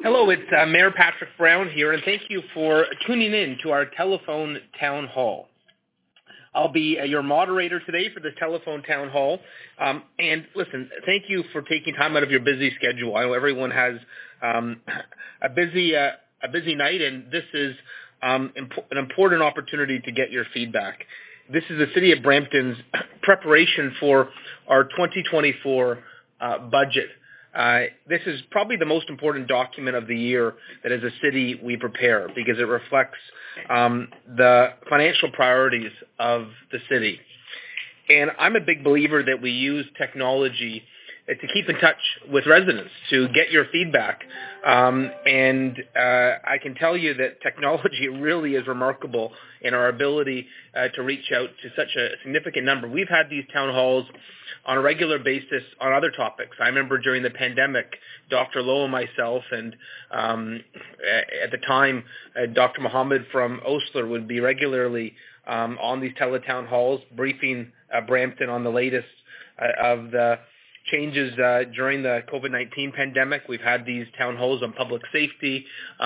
Hello, it's Mayor Patrick Brown here, and thank you for tuning in to our telephone town hall. I'll be your moderator today for this telephone town hall. And listen, thank you for taking time out of your busy schedule. I know everyone has a busy night, and this is an important opportunity to get your feedback. This is the City of Brampton's preparation for our 2024 budget. This is probably the most important document of the year that as a city we prepare because it reflects the financial priorities of the city. And I'm a big believer that we use technology to keep in touch with residents, to get your feedback. And I can tell you that technology really is remarkable in our ability to reach out to such a significant number. We've had these town halls on a regular basis on other topics. I remember during the pandemic, Dr. Lowe and myself, and at the time, Dr. Mohammed from Osler would be regularly on these teletown halls, briefing Brampton on the latest of the changes during the COVID-19 pandemic. We've had these town halls on public safety,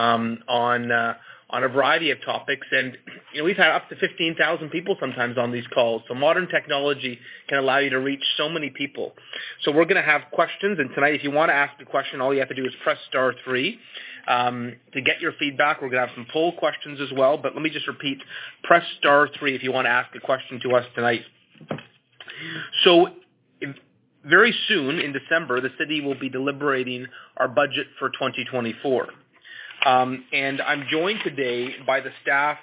on a variety of topics, and we've had up to 15,000 people sometimes on these calls. So modern technology can allow you to reach so many people. So we're going to have questions, and tonight, if you want to ask a question, all you have to do is press star 3 to get your feedback. We're going to have some poll questions as well, but let me just repeat: press star 3 if you want to ask a question to us tonight. So very soon in December, the city will be deliberating our budget for 2024. And I'm joined today by the staff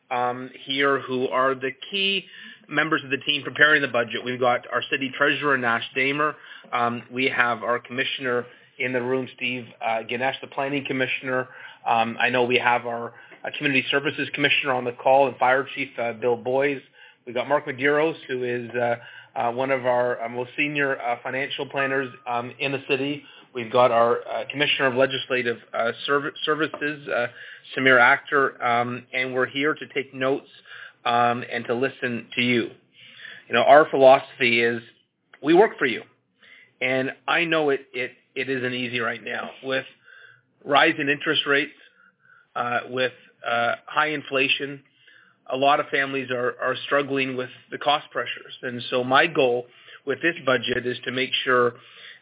here who are the key members of the team preparing the budget. We've got our city treasurer, Nash Damer. We have our commissioner in the room, Steve Ganesh, the planning commissioner. I know we have our community services commissioner on the call, and fire chief, Bill Boys. We've got Mark Medeiros, who is one of our most senior financial planners in the city. We've got our Commissioner of Legislative Services, Samir Akhter, and we're here to take notes and to listen to you. Our philosophy is we work for you, and I know it isn't easy right now with rising interest rates, with high inflation. A lot of families are struggling with the cost pressures, and so my goal with this budget is to make sure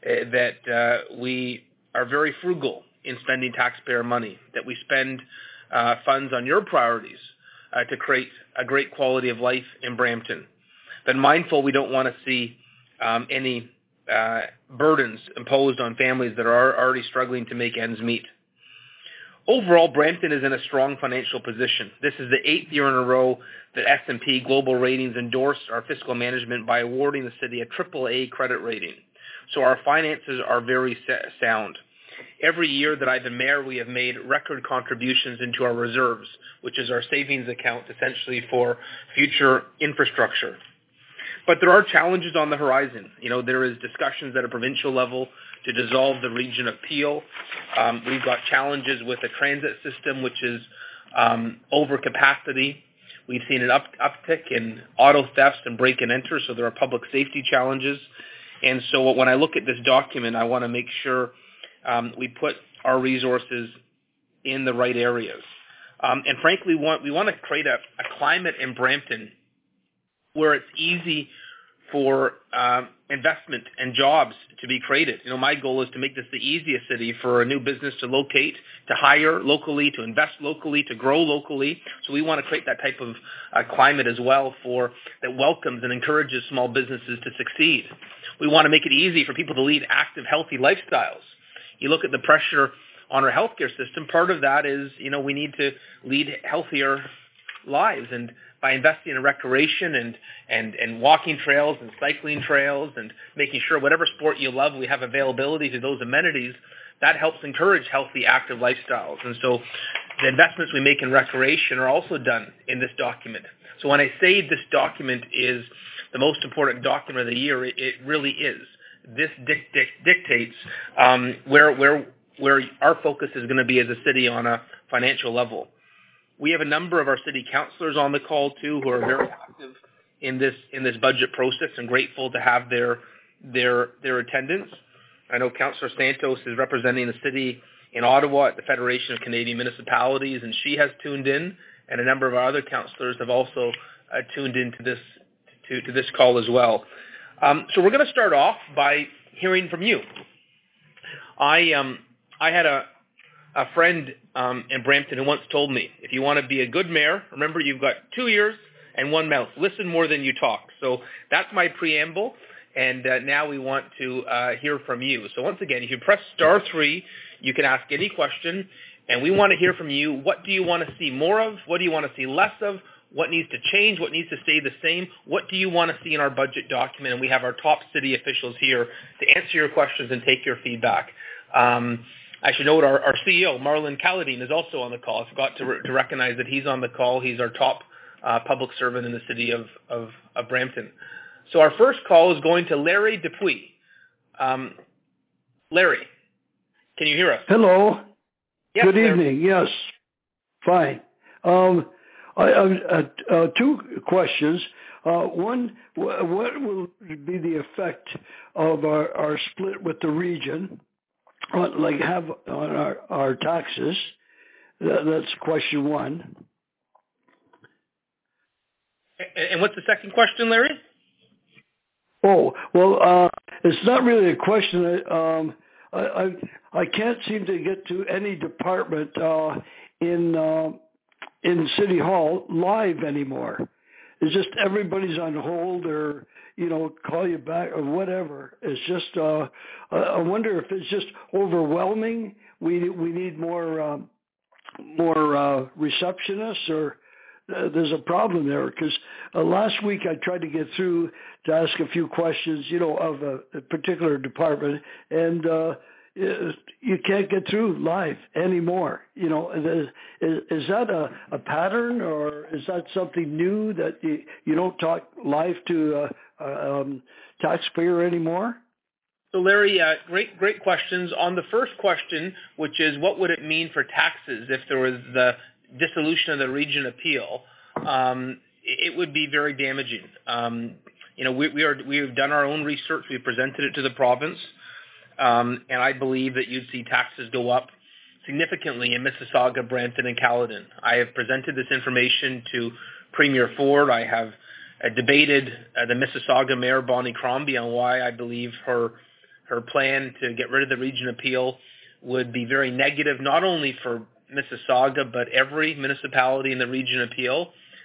that we are very frugal in spending taxpayer money, that we spend funds on your priorities to create a great quality of life in Brampton. But mindful, we don't want to see any burdens imposed on families that are already struggling to make ends meet. Overall, Brampton is in a strong financial position. This is the 8th year in a row that S&P Global Ratings endorsed our fiscal management by awarding the city a AAA credit rating. So our finances are very sound. Every year that I've been mayor, we have made record contributions into our reserves, which is our savings account essentially for future infrastructure. But there are challenges on the horizon. There is discussions at a provincial level to dissolve the region of Peel. We've got challenges with the transit system, which is over capacity. We've seen an uptick in auto thefts and break and enter, so there are public safety challenges. And so when I look at this document, I want to make sure we put our resources in the right areas. And frankly, we want to create a climate in Brampton where it's easy for investment and jobs to be created. My goal is to make this the easiest city for a new business to locate, to hire locally, to invest locally, to grow locally. So we want to create that type of climate as well that welcomes and encourages small businesses to succeed. We want to make it easy for people to lead active, healthy lifestyles. You look at the pressure on our healthcare system. Part of that is, we need to lead healthier lives, and by investing in recreation and walking trails and cycling trails and making sure whatever sport you love, we have availability to those amenities, that helps encourage healthy, active lifestyles. And so the investments we make in recreation are also done in this document. So when I say this document is the most important document of the year, it really is. This dictates where our focus is going to be as a city on a financial level. We have a number of our city councillors on the call too, who are very active in this budget process, and grateful to have their attendance. I know Councillor Santos is representing the city in Ottawa at the Federation of Canadian Municipalities, and she has tuned in, and a number of our other councillors have also tuned into this to this call as well. So we're going to start off by hearing from you. I had a friend in Brampton who once told me, if you want to be a good mayor, remember you've got 2 ears and 1 mouth. Listen more than you talk. So that's my preamble, and now we want to hear from you. So once again, if you press *3, you can ask any question, and we want to hear from you. What do you want to see more of? What do you want to see less of? What needs to change? What needs to stay the same? What do you want to see in our budget document? And we have our top city officials here to answer your questions and take your feedback. I should note our CEO, Marlon Caledine, is also on the call. I forgot to recognize that he's on the call. He's our top public servant in the city of Brampton. So our first call is going to Larry Dupuis. Larry, can you hear us? Hello. Yes, Good Larry. evening. Yes. Fine. I 2 questions. One, what will be the effect of our split with the region, on our taxes? That's question 1. And what's the second question, Larry? Oh, well, it's not really a question. I can't seem to get to any department in City Hall live anymore. It's just everybody's on hold or, call you back or whatever. It's just, I wonder if it's just overwhelming. We need more receptionists, or there's a problem there, because last week I tried to get through to ask a few questions, of a particular department, and you can't get through live anymore. Is that a pattern, or is that something new that you don't talk live to a taxpayer anymore? So Larry, great questions. On the first question, which is what would it mean for taxes if there was the dissolution of the region appeal, it would be very damaging. We've done our own research. We've presented it to the province, and I believe that you'd see taxes go up significantly in Mississauga, Brampton, and Caledon. I have presented this information to Premier Ford. I have debated the Mississauga Mayor, Bonnie Crombie, on why I believe her plan to get rid of the region appeal would be very negative, not only for Mississauga, but every municipality in the region appeal.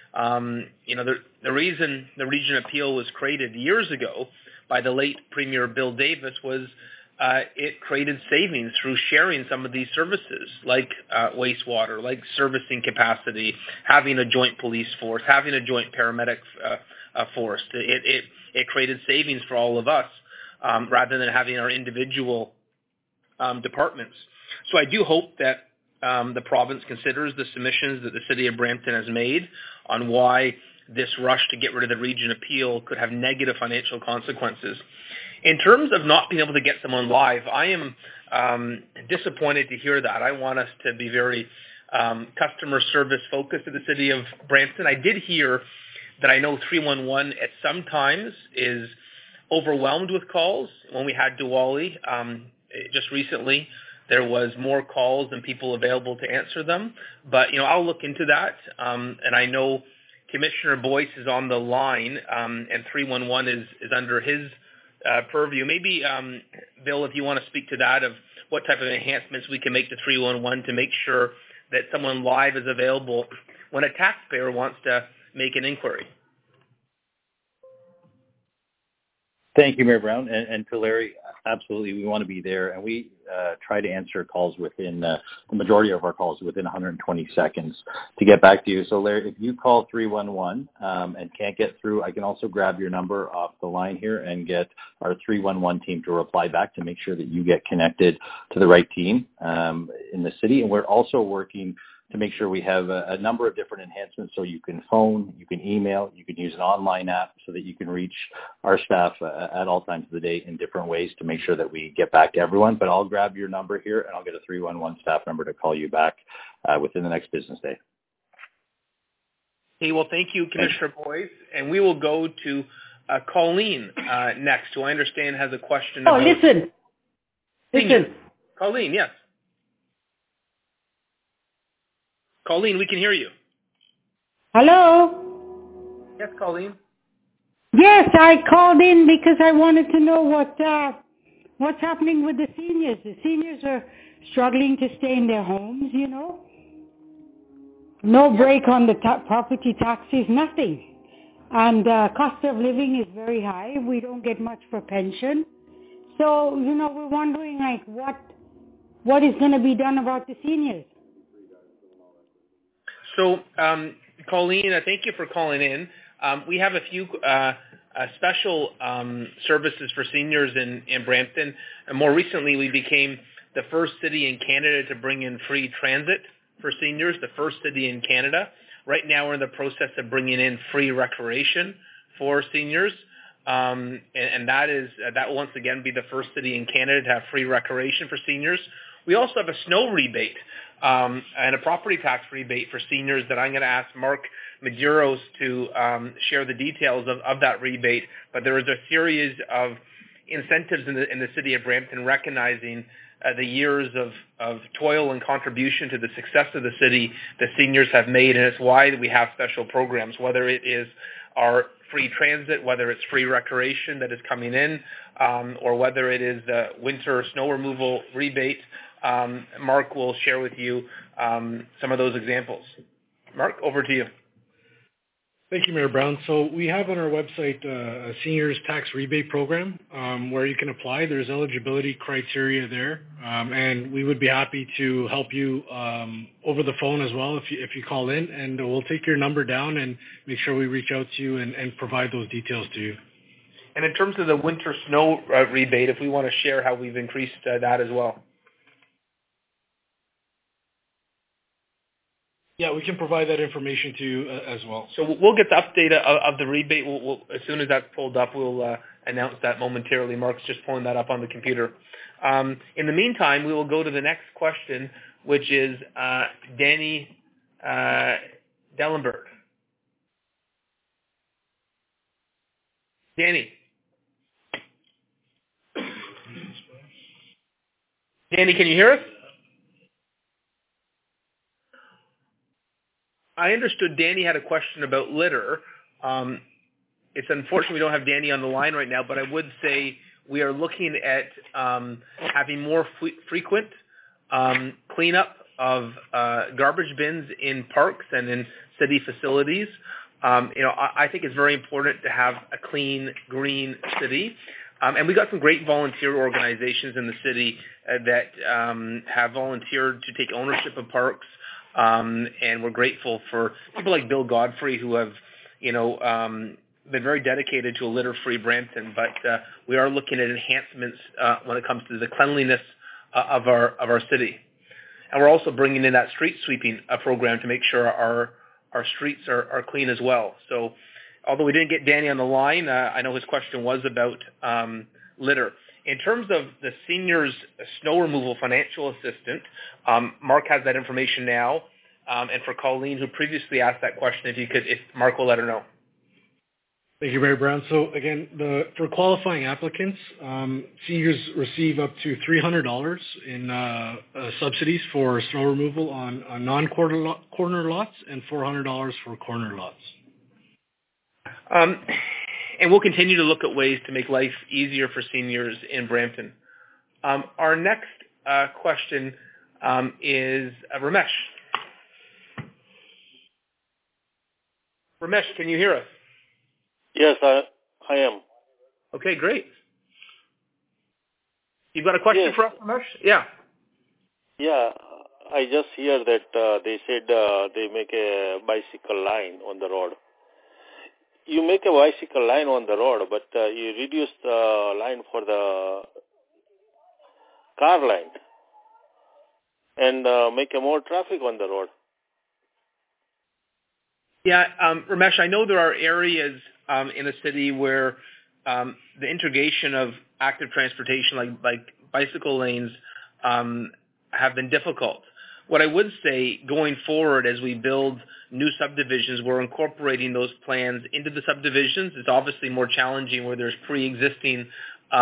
The reason the region appeal was created years ago by the late Premier Bill Davis was it created savings through sharing some of these services, like wastewater, like servicing capacity, having a joint police force, having a joint paramedic force. It created savings for all of us rather than having our individual departments. So I do hope that the province considers the submissions that the city of Brampton has made on why this rush to get rid of the region appeal could have negative financial consequences. In terms of not being able to get someone live, I am disappointed to hear that. I want us to be very customer service focused at the city of Brampton. I did hear that I know 311 at some times is overwhelmed with calls. When we had Diwali just recently, there was more calls than people available to answer them. But, I'll look into that. And I know Commissioner Boyce is on the line, and 311 is under his purview. Maybe, Bill, if you want to speak to that, of what type of enhancements we can make to 311 to make sure that someone live is available when a taxpayer wants to make an inquiry. Thank you, Mayor Brown. And to Larry, absolutely, we want to be there. And we try to answer calls within, the majority of our calls within 120 seconds to get back to you. So, Larry, if you call 311 and can't get through, I can also grab your number off the line here and get our 311 team to reply back to make sure that you get connected to the right team in the city. And we're also working to make sure we have a number of different enhancements, so you can phone, you can email, you can use an online app so that you can reach our staff at all times of the day in different ways to make sure that we get back to everyone. But I'll grab your number here and I'll get a 311 staff number to call you back within the next business day. Okay, well, thank you, Commissioner Boyce. And we will go to Colleen next, who I understand has a question. Listen. Colleen, yes. Colleen, we can hear you. Hello? Yes, Colleen. Yes, I called in because I wanted to know what's happening with the seniors. The seniors are struggling to stay in their homes, you know. No break on the property taxes, nothing. And cost of living is very high. We don't get much for pension. So, you know, we're wondering, like, what is going to be done about the seniors? So, Colleen, thank you for calling in. We have a few special services for seniors in Brampton. And more recently, we became the first city in Canada to bring in free transit for seniors, the first city in Canada. Right now, we're in the process of bringing in free recreation for seniors. And that will once again be the first city in Canada to have free recreation for seniors. We also have a snow rebate and a property tax rebate for seniors that I'm going to ask Mark Medeiros to share the details of that rebate. But there is a series of incentives in the city of Brampton recognizing the years of toil and contribution to the success of the city the seniors have made, and it's why we have special programs, whether it is our free transit, whether it's free recreation that is coming in, or whether it is the winter snow removal rebate. Mark will share with you some of those examples. Mark, over to you. Thank you, Mayor Brown. So we have on our website a seniors tax rebate program where you can apply. There's eligibility criteria there, and we would be happy to help you over the phone as well if you call in, and we'll take your number down and make sure we reach out to you and provide those details to you. And in terms of the winter snow rebate, if we want to share how we've increased that as well. Yeah, we can provide that information to you as well. So we'll get the update of the rebate. We'll, as soon as that's pulled up, we'll announce that momentarily. Mark's just pulling that up on the computer. In the meantime, we will go to the next question, which is Danny Dellenberg. Danny, can you hear us? I understood Danny had a question about litter. It's unfortunate we don't have Danny on the line right now, but I would say we are looking at having more frequent cleanup of garbage bins in parks and in city facilities. I think it's very important to have a clean, green city. And we got some great volunteer organizations in the city that have volunteered to take ownership of parks. And we're grateful for people like Bill Godfrey who have, been very dedicated to a litter-free Brampton. But we are looking at enhancements when it comes to the cleanliness of our city. And we're also bringing in that street sweeping program to make sure our streets are clean as well. So although we didn't get Danny on the line, I know his question was about litter. In terms of the seniors' snow removal financial assistant, Mark has that information now. And for Colleen, who previously asked that question, if Mark will let her know. Thank you, Mayor Brown. So again, for qualifying applicants, seniors receive up to $300 in subsidies for snow removal on non-corner lots and $400 for corner lots. And we'll continue to look at ways to make life easier for seniors in Brampton. Our next question is Ramesh. Ramesh, can you hear us? Yes, I am. Okay, great. You've got a question for us, Ramesh? Yeah. Yeah, I just hear that they said they make a bicycle line on the road. You make a bicycle line on the road, but you reduce the line for the car line and make a more traffic on the road. Yeah, Ramesh, I know there are areas in the city where the integration of active transportation like bicycle lanes have been difficult. What I would say going forward as we build new subdivisions, we're incorporating those plans into the subdivisions. It's obviously more challenging where there's pre-existing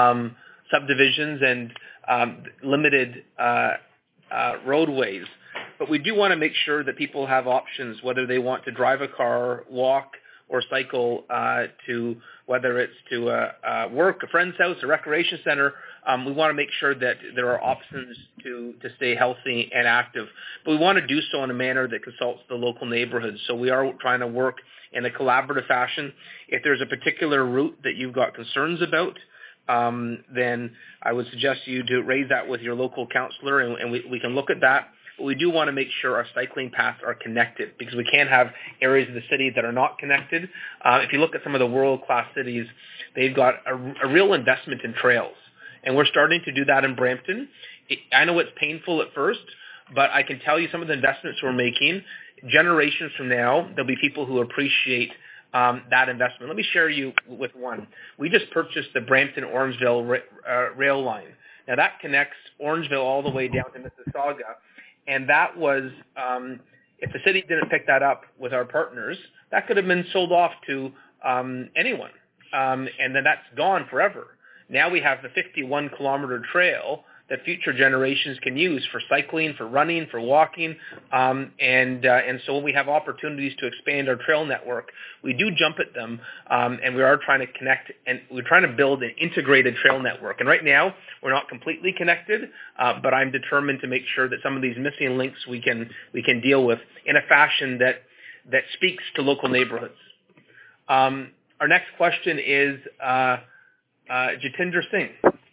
subdivisions and limited roadways. But we do want to make sure that people have options, whether they want to drive a car, walk, or cycle to whether it's to work, a friend's house, a recreation center. We want to make sure that there are options to stay healthy and active. But we want to do so in a manner that consults the local neighborhoods. So we are trying to work in a collaborative fashion. If there's a particular route that you've got concerns about, then I would suggest you to raise that with your local councillor, and we can look at that. But we do want to make sure our cycling paths are connected, because we can't have areas of the city that are not connected. If you look at some of the world-class cities, they've got a real investment in trails. And we're starting to do that in Brampton. I know it's painful at first, but I can tell you some of the investments we're making, generations from now, there'll be people who appreciate that investment. Let me share you with one. We just purchased the Brampton-Orangeville rail line. Now, that connects Orangeville all the way down to Mississauga. And that was, if the city didn't pick that up with our partners, that could have been sold off to anyone. And then that's gone forever. Now we have the 51-kilometer trail that future generations can use for cycling, for running, for walking. And so when we have opportunities to expand our trail network, we do jump at them, and we are trying to connect, and we're trying to build an integrated trail network. And right now, we're not completely connected, but I'm determined to make sure that some of these missing links we can deal with in a fashion that speaks to local neighborhoods. Our next question is Jatinder Singh.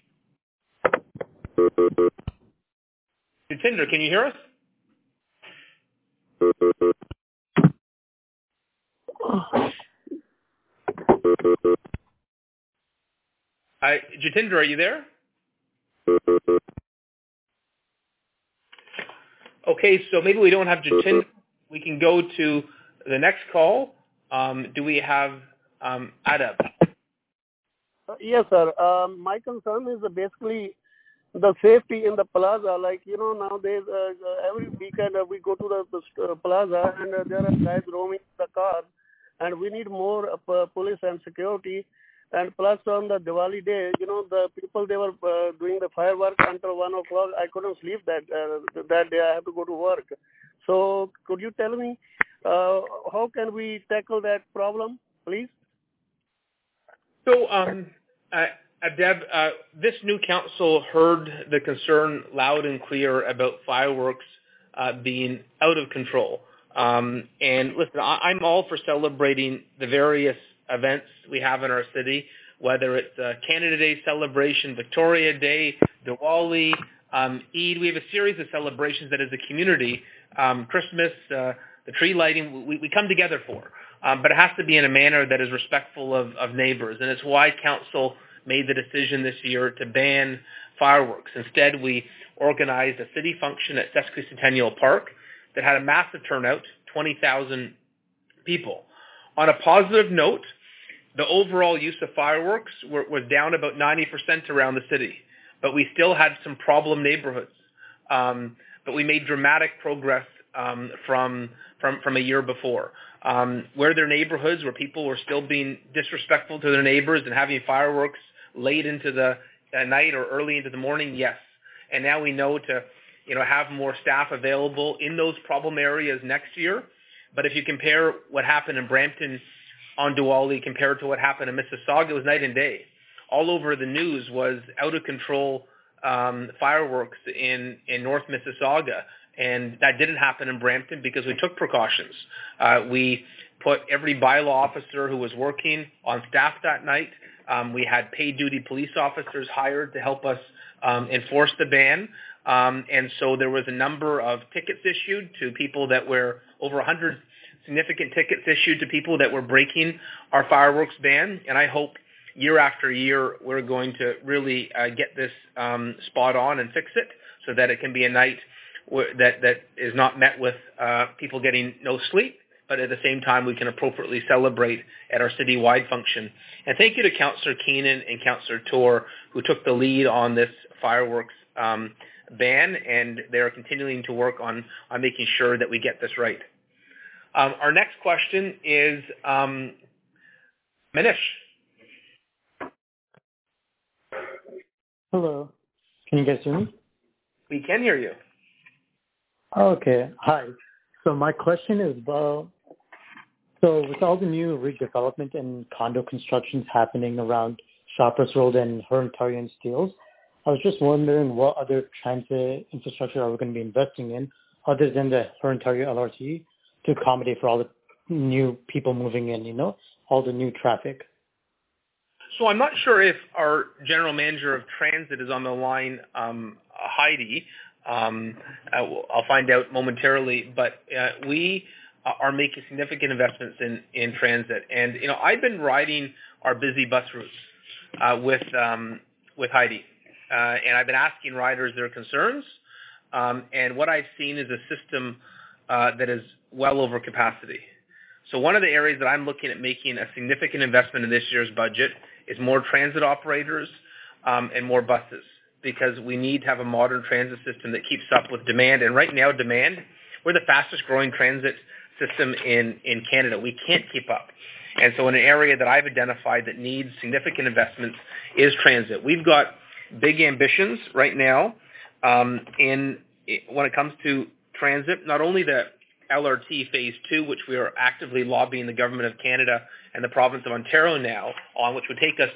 Jatinder, can you hear us? Jatinder, are you there? Okay, so maybe we don't have Jatinder. We can go to the next call. Do we have Adab? Yes, sir. My concern is basically the safety in the plaza. Like, nowadays, every weekend we go to the plaza, and there are guys roaming the cars, and we need more police and security. And plus, on the Diwali day, the people, they were doing the fireworks until 1 o'clock. I couldn't sleep that day. I have to go to work. So could you tell me how can we tackle that problem, please? So, Deb, this new council heard the concern loud and clear about fireworks being out of control. And listen, I'm all for celebrating the various events we have in our city, whether it's Canada Day celebration, Victoria Day, Diwali, Eid. We have a series of celebrations that as a community, Christmas, the tree lighting, we come together for. But it has to be in a manner that is respectful of neighbors. And it's why council made the decision this year to ban fireworks. Instead, we organized a city function at Sesquicentennial Park that had a massive turnout, 20,000 people. On a positive note, the overall use of fireworks was down about 90% around the city, but we still had some problem neighborhoods. But we made dramatic progress from a year before. Where there are neighborhoods where people were still being disrespectful to their neighbors and having fireworks late into the night or early into the morning, yes. And now we know to have more staff available in those problem areas next year. But if you compare what happened in Brampton on Diwali compared to what happened in Mississauga, it was night and day. All over the news was out of control fireworks in North Mississauga. And that didn't happen in Brampton because we took precautions. We put every bylaw officer who was working on staff that night. We had paid duty police officers hired to help us enforce the ban. And so there was a number of tickets issued to people that were over 100 significant tickets issued to people that were breaking our fireworks ban. And I hope year after year we're going to really get this spot on and fix it so that it can be a night that is not met with people getting no sleep, but at the same time we can appropriately celebrate at our citywide function. And thank you to Councillor Keenan and Councillor Torr who took the lead on this fireworks ban, and they are continuing to work on making sure that we get this right. Our next question is Manish. Hello. Can you guys hear me? We can hear you. Okay. Hi. So my question is about, so with all the new redevelopment and condo constructions happening around Shoppers Road and Hurontario and Steeles, I was just wondering what other transit infrastructure are we going to be investing in other than the Hurontario LRT to accommodate for all the new people moving in, all the new traffic. So I'm not sure if our general manager of transit is on the line, Heidi. I'll find out momentarily, but we are making significant investments in transit. And, I've been riding our busy bus routes with Heidi. And I've been asking riders their concerns. And what I've seen is a system that is well over capacity. So one of the areas that I'm looking at making a significant investment in this year's budget is more transit operators and more buses, because we need to have a modern transit system that keeps up with demand. And right now, we're the fastest growing transit system in Canada. We can't keep up. And so in an area that I've identified that needs significant investments is transit. We've got big ambitions right now when it comes to transit, not only the LRT Phase 2, which we are actively lobbying the Government of Canada and the Province of Ontario now on, which would take us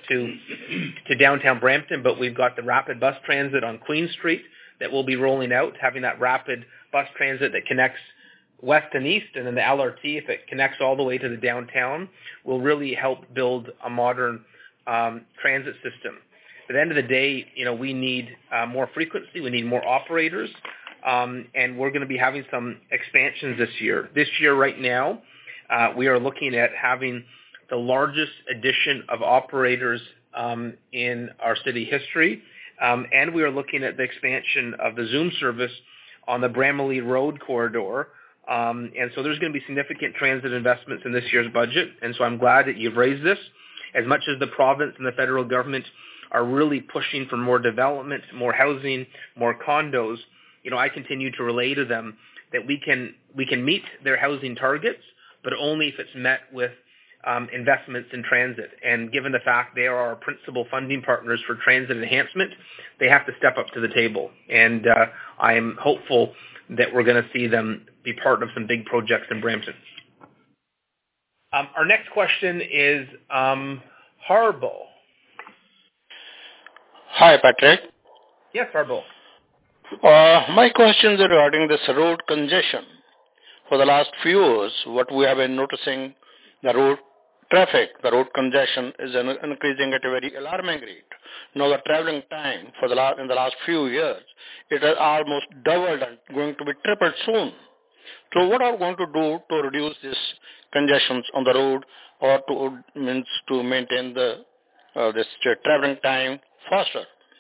to downtown Brampton, but we've got the rapid bus transit on Queen Street that will be rolling out, having that rapid bus transit that connects west and east, and then the LRT, if it connects all the way to the downtown, will really help build a modern transit system. At the end of the day, we need more frequency, we need more operators, and we're going to be having some expansions this year. This year, right now, we are looking at having the largest addition of operators in our city history, and we are looking at the expansion of the Zoom service on the Bramalea Road corridor. And so there's going to be significant transit investments in this year's budget, and so I'm glad that you've raised this. As much as the province and the federal government are really pushing for more development, more housing, more condos, I continue to relay to them that we can meet their housing targets, but only if it's met with investments in transit. And given the fact they are our principal funding partners for transit enhancement, they have to step up to the table. And I am hopeful that we're going to see them be part of some big projects in Brampton. Our next question is Harbo. Hi, Patrick. Yes, Harbo. My question is regarding this road congestion. For the last few years, what we have been noticing, the road traffic, the road congestion is increasing at a very alarming rate. Now the traveling time in the last few years, it has almost doubled and going to be tripled soon. So what are we going to do to reduce this congestions on the road, or to maintain this traveling time faster?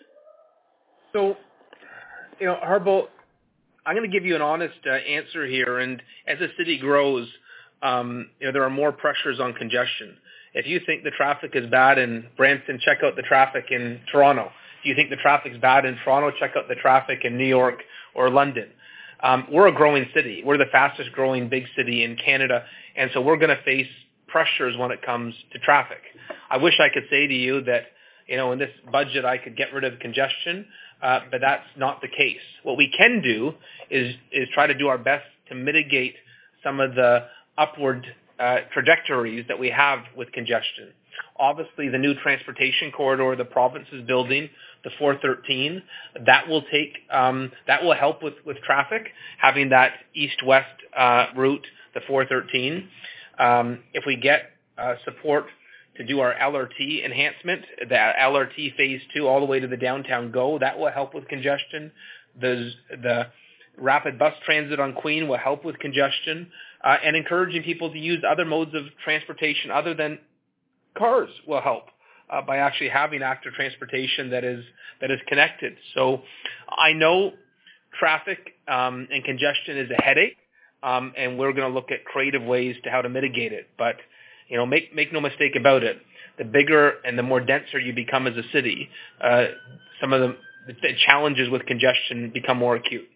So, Harbo, I'm going to give you an honest answer here. And as the city grows, there are more pressures on congestion. If you think the traffic is bad in Brampton, check out the traffic in Toronto. If you think the traffic's bad in Toronto, check out the traffic in New York or London. We're a growing city. We're the fastest growing big city in Canada, and so we're going to face pressures when it comes to traffic. I wish I could say to you that, in this budget I could get rid of congestion, but that's not the case. What we can do is try to do our best to mitigate some of the upward trajectories that we have with congestion. Obviously, the new transportation corridor the province is building, the 413, that will help with traffic, having that east-west route, the 413. If we get support to do our LRT enhancement, the LRT Phase 2 all the way to the downtown GO, that will help with congestion. The rapid bus transit on Queen will help with congestion, and encouraging people to use other modes of transportation other than cars will help by actually having active transportation that is connected. So I know traffic and congestion is a headache, and we're going to look at creative ways to how to mitigate it. But make no mistake about it. The bigger and the more denser you become as a city, some of the challenges with congestion become more acute.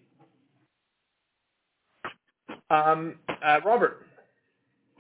Robert.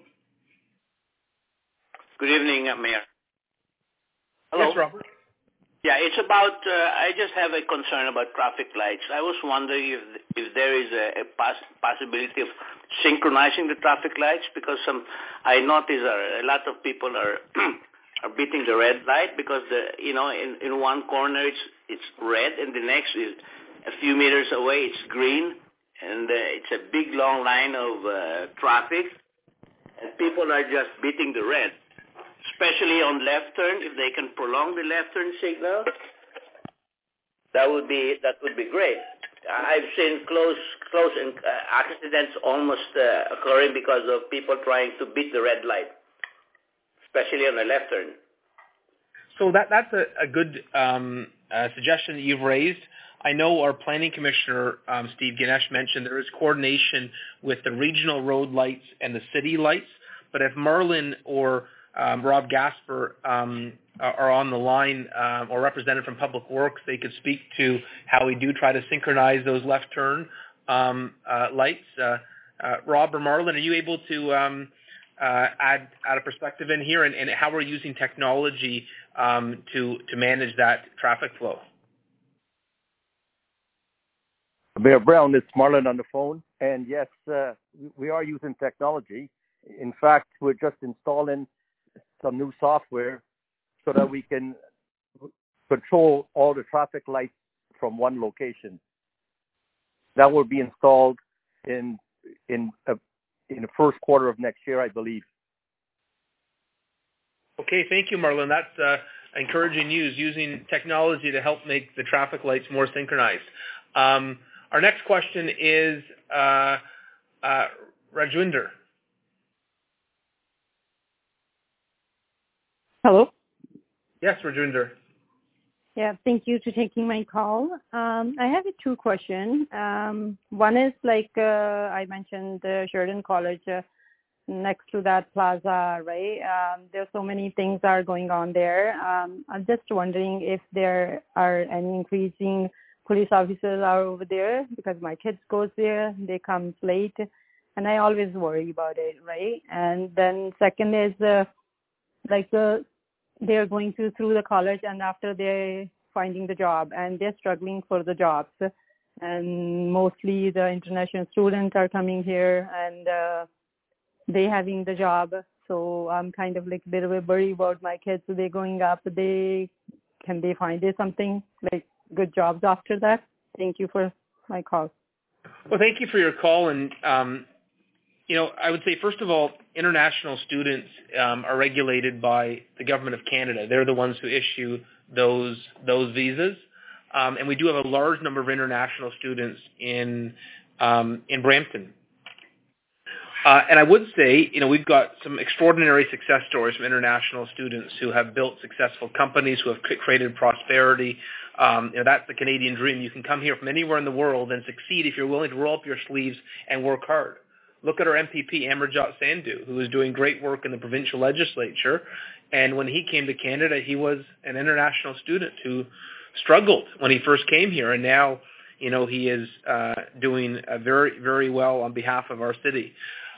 Good evening, Mayor. Hello. Yes, Robert. Yeah, it's about, I just have a concern about traffic lights. I was wondering if there is a possibility of synchronizing the traffic lights, because I notice a lot of people are are beating the red light because in one corner it's red and the next is a few meters away it's green, and it's a big long line of traffic, and people are just beating the red. Especially on left turn, if they can prolong the left turn signal, that would be great. I've seen close accidents almost occurring because of people trying to beat the red light, especially on the left turn. So that's a good suggestion that you've raised. I know our planning commissioner, Steve Ganesh, mentioned there is coordination with the regional road lights and the city lights, but if Marlon or Rob Gasper are on the line or represented from Public Works, they could speak to how we do try to synchronize those left turn lights. Rob or Marlon, are you able to add a perspective in here, and how we're using technology to manage that traffic flow? Mayor Brown, it's Marlon on the phone, and yes, we are using technology. In fact, we're just installing some new software so that we can control all the traffic lights from one location. That will be installed in the first quarter of next year, I believe. Okay, thank you, Marlon. That's encouraging news, using technology to help make the traffic lights more synchronized. Our next question is Rajwinder. Hello? Yes, Rajwinder. Yeah, thank you for taking my call. I have two questions. One is I mentioned the Sheridan College next to that plaza, right? There's so many things are going on there. I'm just wondering if there are any increasing police officers are over there, because my kids goes there, they come late, and I always worry about it, right? And then second is they're going through the college, and after they're finding the job, and they're struggling for the jobs, and mostly the international students are coming here, and they having the job. So I'm kind of a bit of a worry about my kids. So they're going up. Can they find something good jobs after that? Thank you for my call. Well, thank you for your call, and I would say, first of all, international students are regulated by the Government of Canada. They're the ones who issue those visas. And we do have a large number of international students in Brampton. And I would say, we've got some extraordinary success stories from international students who have built successful companies, who have created prosperity. That's the Canadian dream. You can come here from anywhere in the world and succeed if you're willing to roll up your sleeves and work hard. Look at our MPP, Amarjot Sandhu, who is doing great work in the provincial legislature. And when he came to Canada, he was an international student who struggled when he first came here. And now, he is doing very, very well on behalf of our city.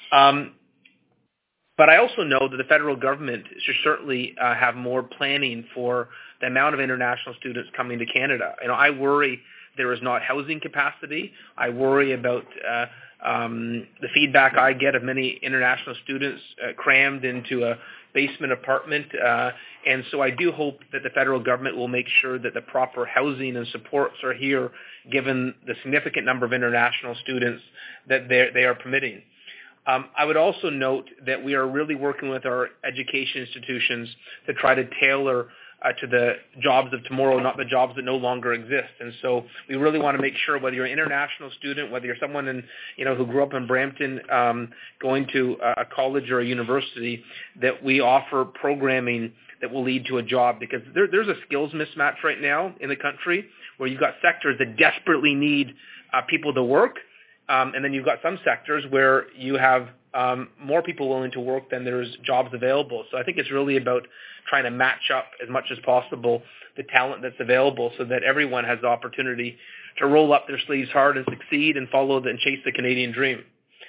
But I also know that the federal government should certainly have more planning for the amount of international students coming to Canada. I worry there is not housing capacity. I worry about the feedback I get of many international students crammed into a basement apartment. And so I do hope that the federal government will make sure that the proper housing and supports are here, given the significant number of international students that they are permitting. I would also note that we are really working with our education institutions to try to tailor to the jobs of tomorrow, not the jobs that no longer exist. And so we really want to make sure, whether you're an international student, whether you're someone who grew up in Brampton, going to a college or a university, that we offer programming that will lead to a job, because there's a skills mismatch right now in the country where you've got sectors that desperately need people to work. And then you've got some sectors where you have more people willing to work than there's jobs available. So I think it's really about trying to match up as much as possible the talent that's available, so that everyone has the opportunity to roll up their sleeves hard and succeed and and chase the Canadian dream.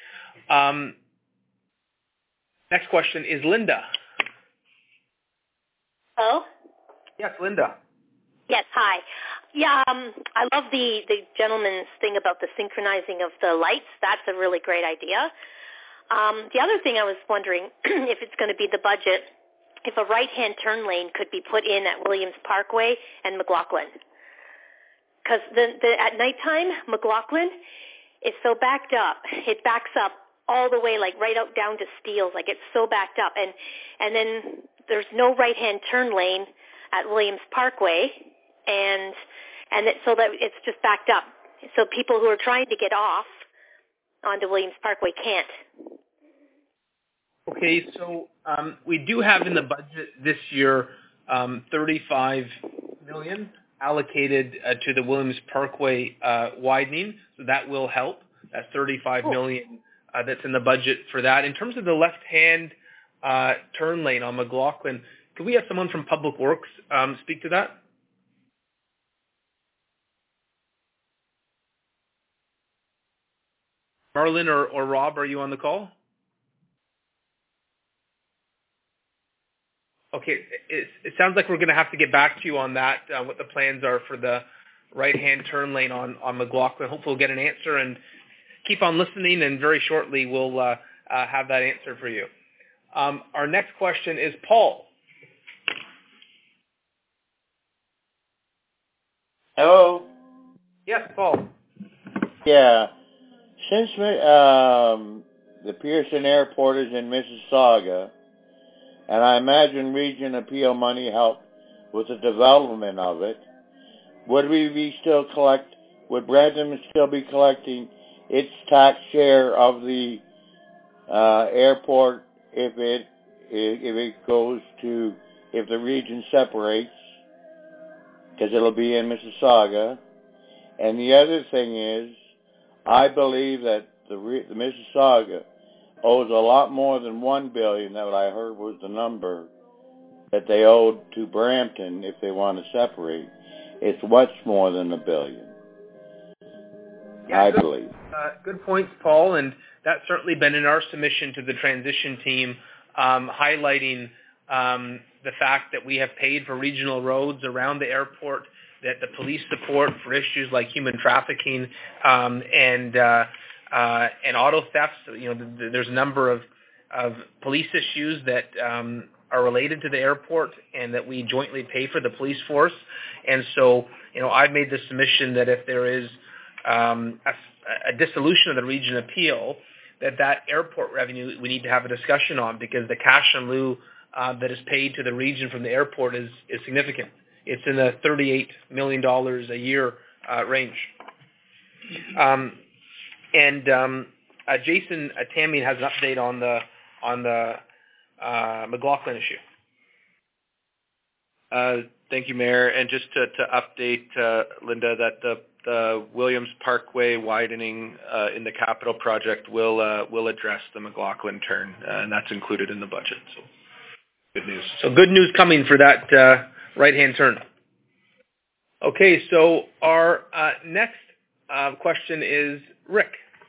Next question is Linda. Hello? Yes, Linda. Yes, hi. Yeah, I love the gentleman's thing about the synchronizing of the lights. That's a really great idea. The other thing I was wondering, if it's going to be the budget, if a right-hand turn lane could be put in at Williams Parkway and McLaughlin. Because at nighttime, McLaughlin is so backed up. It backs up all the way, like right out down to Steeles. Like it's so backed up. And then there's no right-hand turn lane at Williams Parkway, so that it's just backed up. So people who are trying to get off onto Williams Parkway can't. Okay, so we do have in the budget this year $35 million allocated to the Williams Parkway widening, so that will help. That's $35 million that's in the budget for that. In terms of the left-hand turn lane on McLaughlin, could we have someone from Public Works speak to that? Marlon or Rob, are you on the call? Okay, it sounds like we're going to have to get back to you on that, what the plans are for the right-hand turn lane on McLaughlin. Hopefully we'll get an answer, and keep on listening, and very shortly we'll have that answer for you. Our next question is Paul. Hello? Yes, Paul. Yeah. Since the Pearson Airport is in Mississauga, and I imagine Region Appeal money helped with the development of it, would Brampton still be collecting its tax share of the airport if the region separates, because it'll be in Mississauga? And the other thing is, I believe that the Mississauga owes a lot more than $1 billion. That what I heard was the number that they owed to Brampton if they want to separate. It's much more than $1 billion. Yeah, I believe. Good points, Paul, and that's certainly been in our submission to the transition team, highlighting the fact that we have paid for regional roads around the airport, that the police support for issues like human trafficking and auto thefts. You know, there's a number of police issues that are related to the airport, and that we jointly pay for the police force. And so, you know, I've made the submission that if there is a dissolution of the region appeal, that airport revenue we need to have a discussion on, because the cash in lieu that is paid to the region from the airport is significant. It's in the $38 million a year range. Jason Tamian has an update on the McLaughlin issue. Thank you, Mayor. And just to update Linda, that the Williams Parkway widening in the capital project will address the McLaughlin turn, and that's included in the budget. So good news. So good news coming for that right-hand turn. Okay, so our next question is Rick.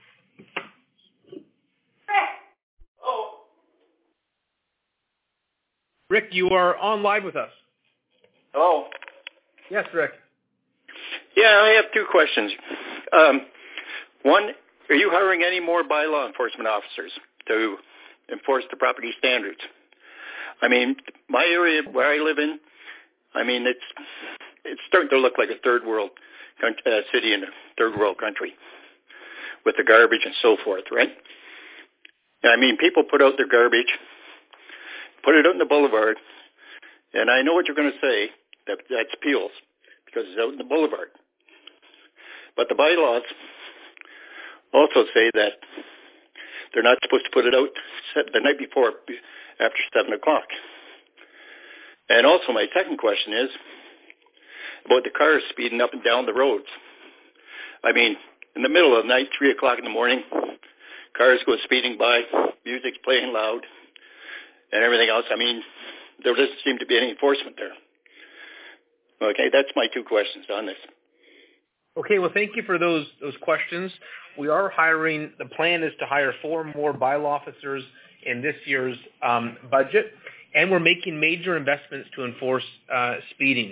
Rick, you are on live with us. Oh. Yes, Rick. Yeah, I have two questions. One, are you hiring any more bylaw enforcement officers to enforce the property standards? I mean, my area where I live in, I mean, it's starting to look like a third world city in a third world country with the garbage and so forth, right? I mean, people put out their garbage, put it out in the boulevard, and I know what you're going to say, that's Peels, because it's out in the boulevard. But the bylaws also say that they're not supposed to put it out the night before, after 7 o'clock. And also my second question is about the cars speeding up and down the roads. I mean, in the middle of the night, 3 o'clock in the morning, cars go speeding by, music's playing loud, and everything else. I mean, there doesn't seem to be any enforcement there. Okay, that's my two questions on this. Okay, well, thank you for those questions. We are hiring, the plan is to hire 4 more bylaw officers in this year's budget, and we're making major investments to enforce speeding.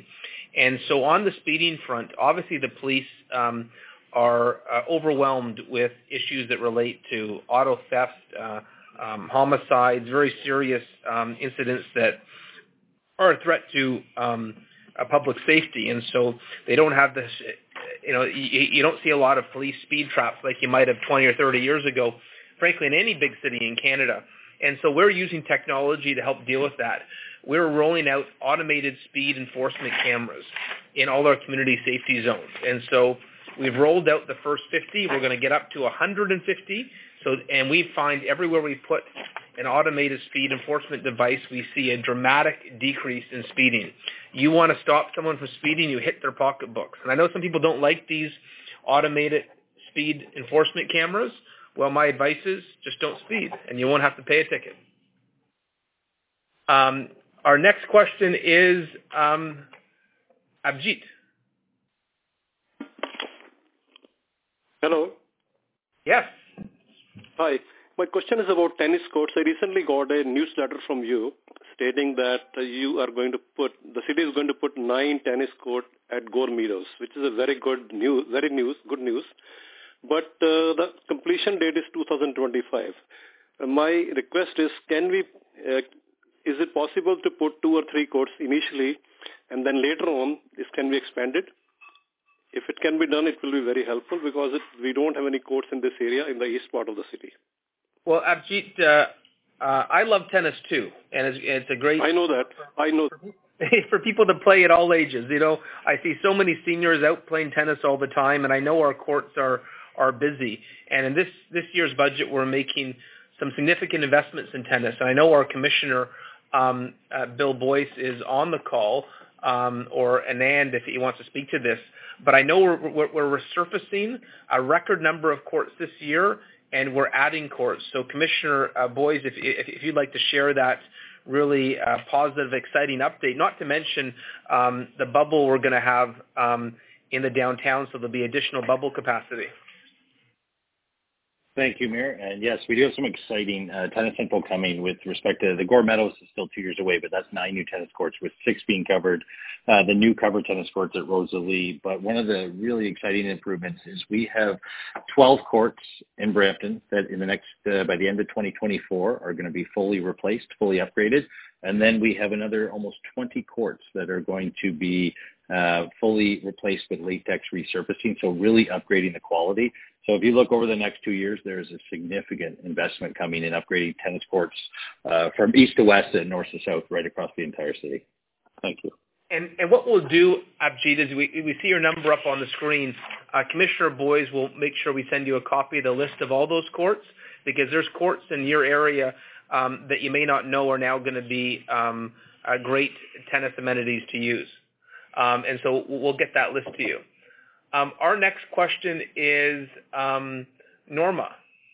And so on the speeding front, obviously the police are overwhelmed with issues that relate to auto theft, homicides, very serious incidents that are a threat to public safety. And so they don't have this, you don't see a lot of police speed traps like you might have 20 or 30 years ago, frankly, in any big city in Canada. And so we're using technology to help deal with that. We're rolling out automated speed enforcement cameras in all our community safety zones. And so we've rolled out the first 50. We're going to get up to 150. And we find everywhere we put an automated speed enforcement device, we see a dramatic decrease in speeding. You want to stop someone from speeding, you hit their pocketbooks. And I know some people don't like these automated speed enforcement cameras. Well, my advice is just don't speed, and you won't have to pay a ticket. Our next question is Abjit. Hello. Yes. Hi. My question is about tennis courts. I recently got a newsletter from you stating that you are going to the city is going to put 9 tennis courts at Gore Meadows, which is a very good news. But the completion date is 2025. My request is, is it possible to put 2 or 3 courts initially, and then later on this can be expanded? If it can be done, it will be very helpful because we don't have any courts in this area in the east part of the city. Well, Abjit, I love tennis too, and it's a great. I know that. For people to play at all ages, I see so many seniors out playing tennis all the time, and I know our courts are busy. And in this year's budget, we're making some significant investments in tennis. And I know our commissioner, Bill Boyce, is on the call, or Anand if he wants to speak to this. But I know we're resurfacing a record number of courts this year, and we're adding courts. So Commissioner Boyce, if you'd like to share that really positive, exciting update, not to mention the bubble we're going to have in the downtown, so there'll be additional bubble capacity. Thank you, Mayor. And yes, we do have some exciting tennis info coming with respect to the Gore Meadows is still 2 years away, but that's 9 new tennis courts with 6 being covered, the new covered tennis courts at Rosalie. But one of the really exciting improvements is we have 12 courts in Brampton that in the next, by the end of 2024, are going to be fully replaced, fully upgraded. And then we have another almost 20 courts that are going to be fully replaced with latex resurfacing, so really upgrading the quality. So if you look over the next 2 years, there's a significant investment coming in upgrading tennis courts from east to west and north to south right across the entire city. Thank you. And what we'll do, Abjit, is we see your number up on the screen. Commissioner Boyce will make sure we send you a copy of the list of all those courts, because there's courts in your area that you may not know are now going to be great tennis amenities to use. And so we'll get that list to you. Our next question is Norma.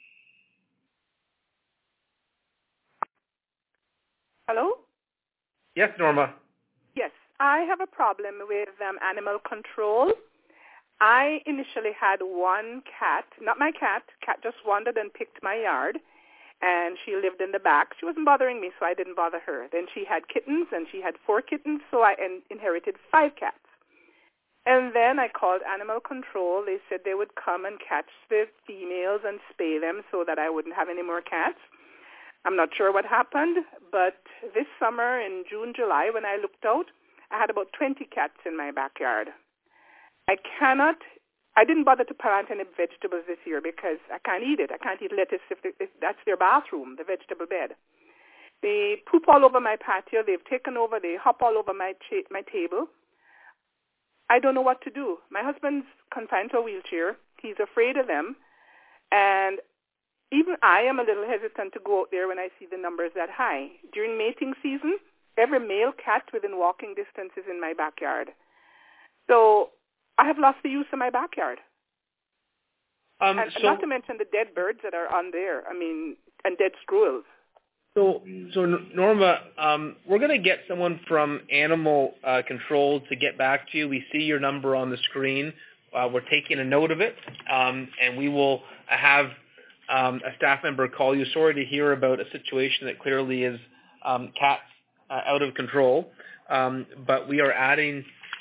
Hello? Yes, Norma. Yes, I have a problem with animal control. I initially had one cat, not my cat. Cat just wandered and picked my yard, and she lived in the back. She wasn't bothering me, so I didn't bother her. Then she had kittens, and she had 4 kittens, so I inherited 5 cats. And then I called animal control. They said they would come and catch the females and spay them so that I wouldn't have any more cats. I'm not sure what happened, but this summer in June, July, when I looked out, I had about 20 cats in my backyard. I didn't bother to plant any vegetables this year because I can't eat it. I can't eat lettuce if that's their bathroom, the vegetable bed. They poop all over my patio. They've taken over. They hop all over my table. I don't know what to do. My husband's confined to a wheelchair. He's afraid of them. And even I am a little hesitant to go out there when I see the numbers that high. During mating season, every male cat within walking distance is in my backyard. So I have lost the use of my backyard. And not to mention the dead birds that are on there, and dead squirrels. So Norma, we're going to get someone from Animal Control to get back to you. We see your number on the screen. We're taking a note of it, and we will have a staff member call you. Sorry to hear about a situation that clearly is cats out of control, but we are adding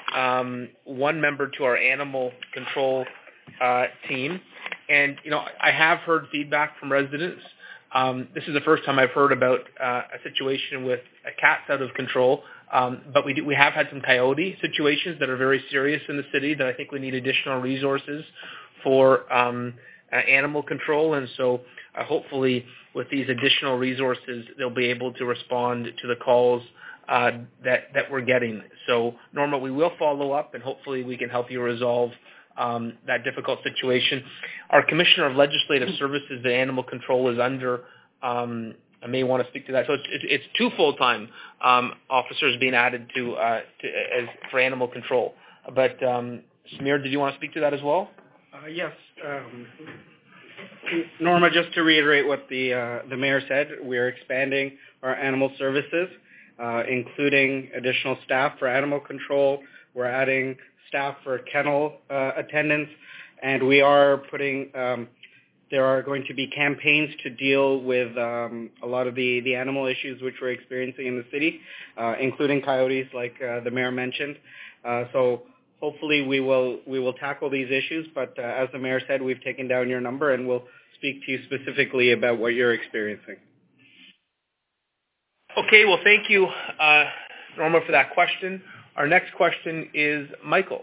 one member to our animal control team. And, I have heard feedback from residents. This is the first time I've heard about a situation with cats out of control. But we have had some coyote situations that are very serious in the city that I think we need additional resources for animal control. And so hopefully with these additional resources, they'll be able to respond to the calls that we're getting. So, Norma, we will follow up, and hopefully we can help you resolve that difficult situation. Our Commissioner of Legislative Services, the animal control, is under. I may want to speak to that. So it's two full-time officers being added for animal control. But Samir, did you want to speak to that as well? Yes. Norma, just to reiterate what the mayor said, we're expanding our animal services, including additional staff for animal control. We're adding staff for kennel attendants, and we are putting there are going to be campaigns to deal with a lot of the animal issues which we're experiencing in the city, including coyotes, like the mayor mentioned. So hopefully we will tackle these issues, but as the mayor said, we've taken down your number and we'll speak to you specifically about what you're experiencing. Okay, well, thank you, Norma, for that question. Our next question is Michael.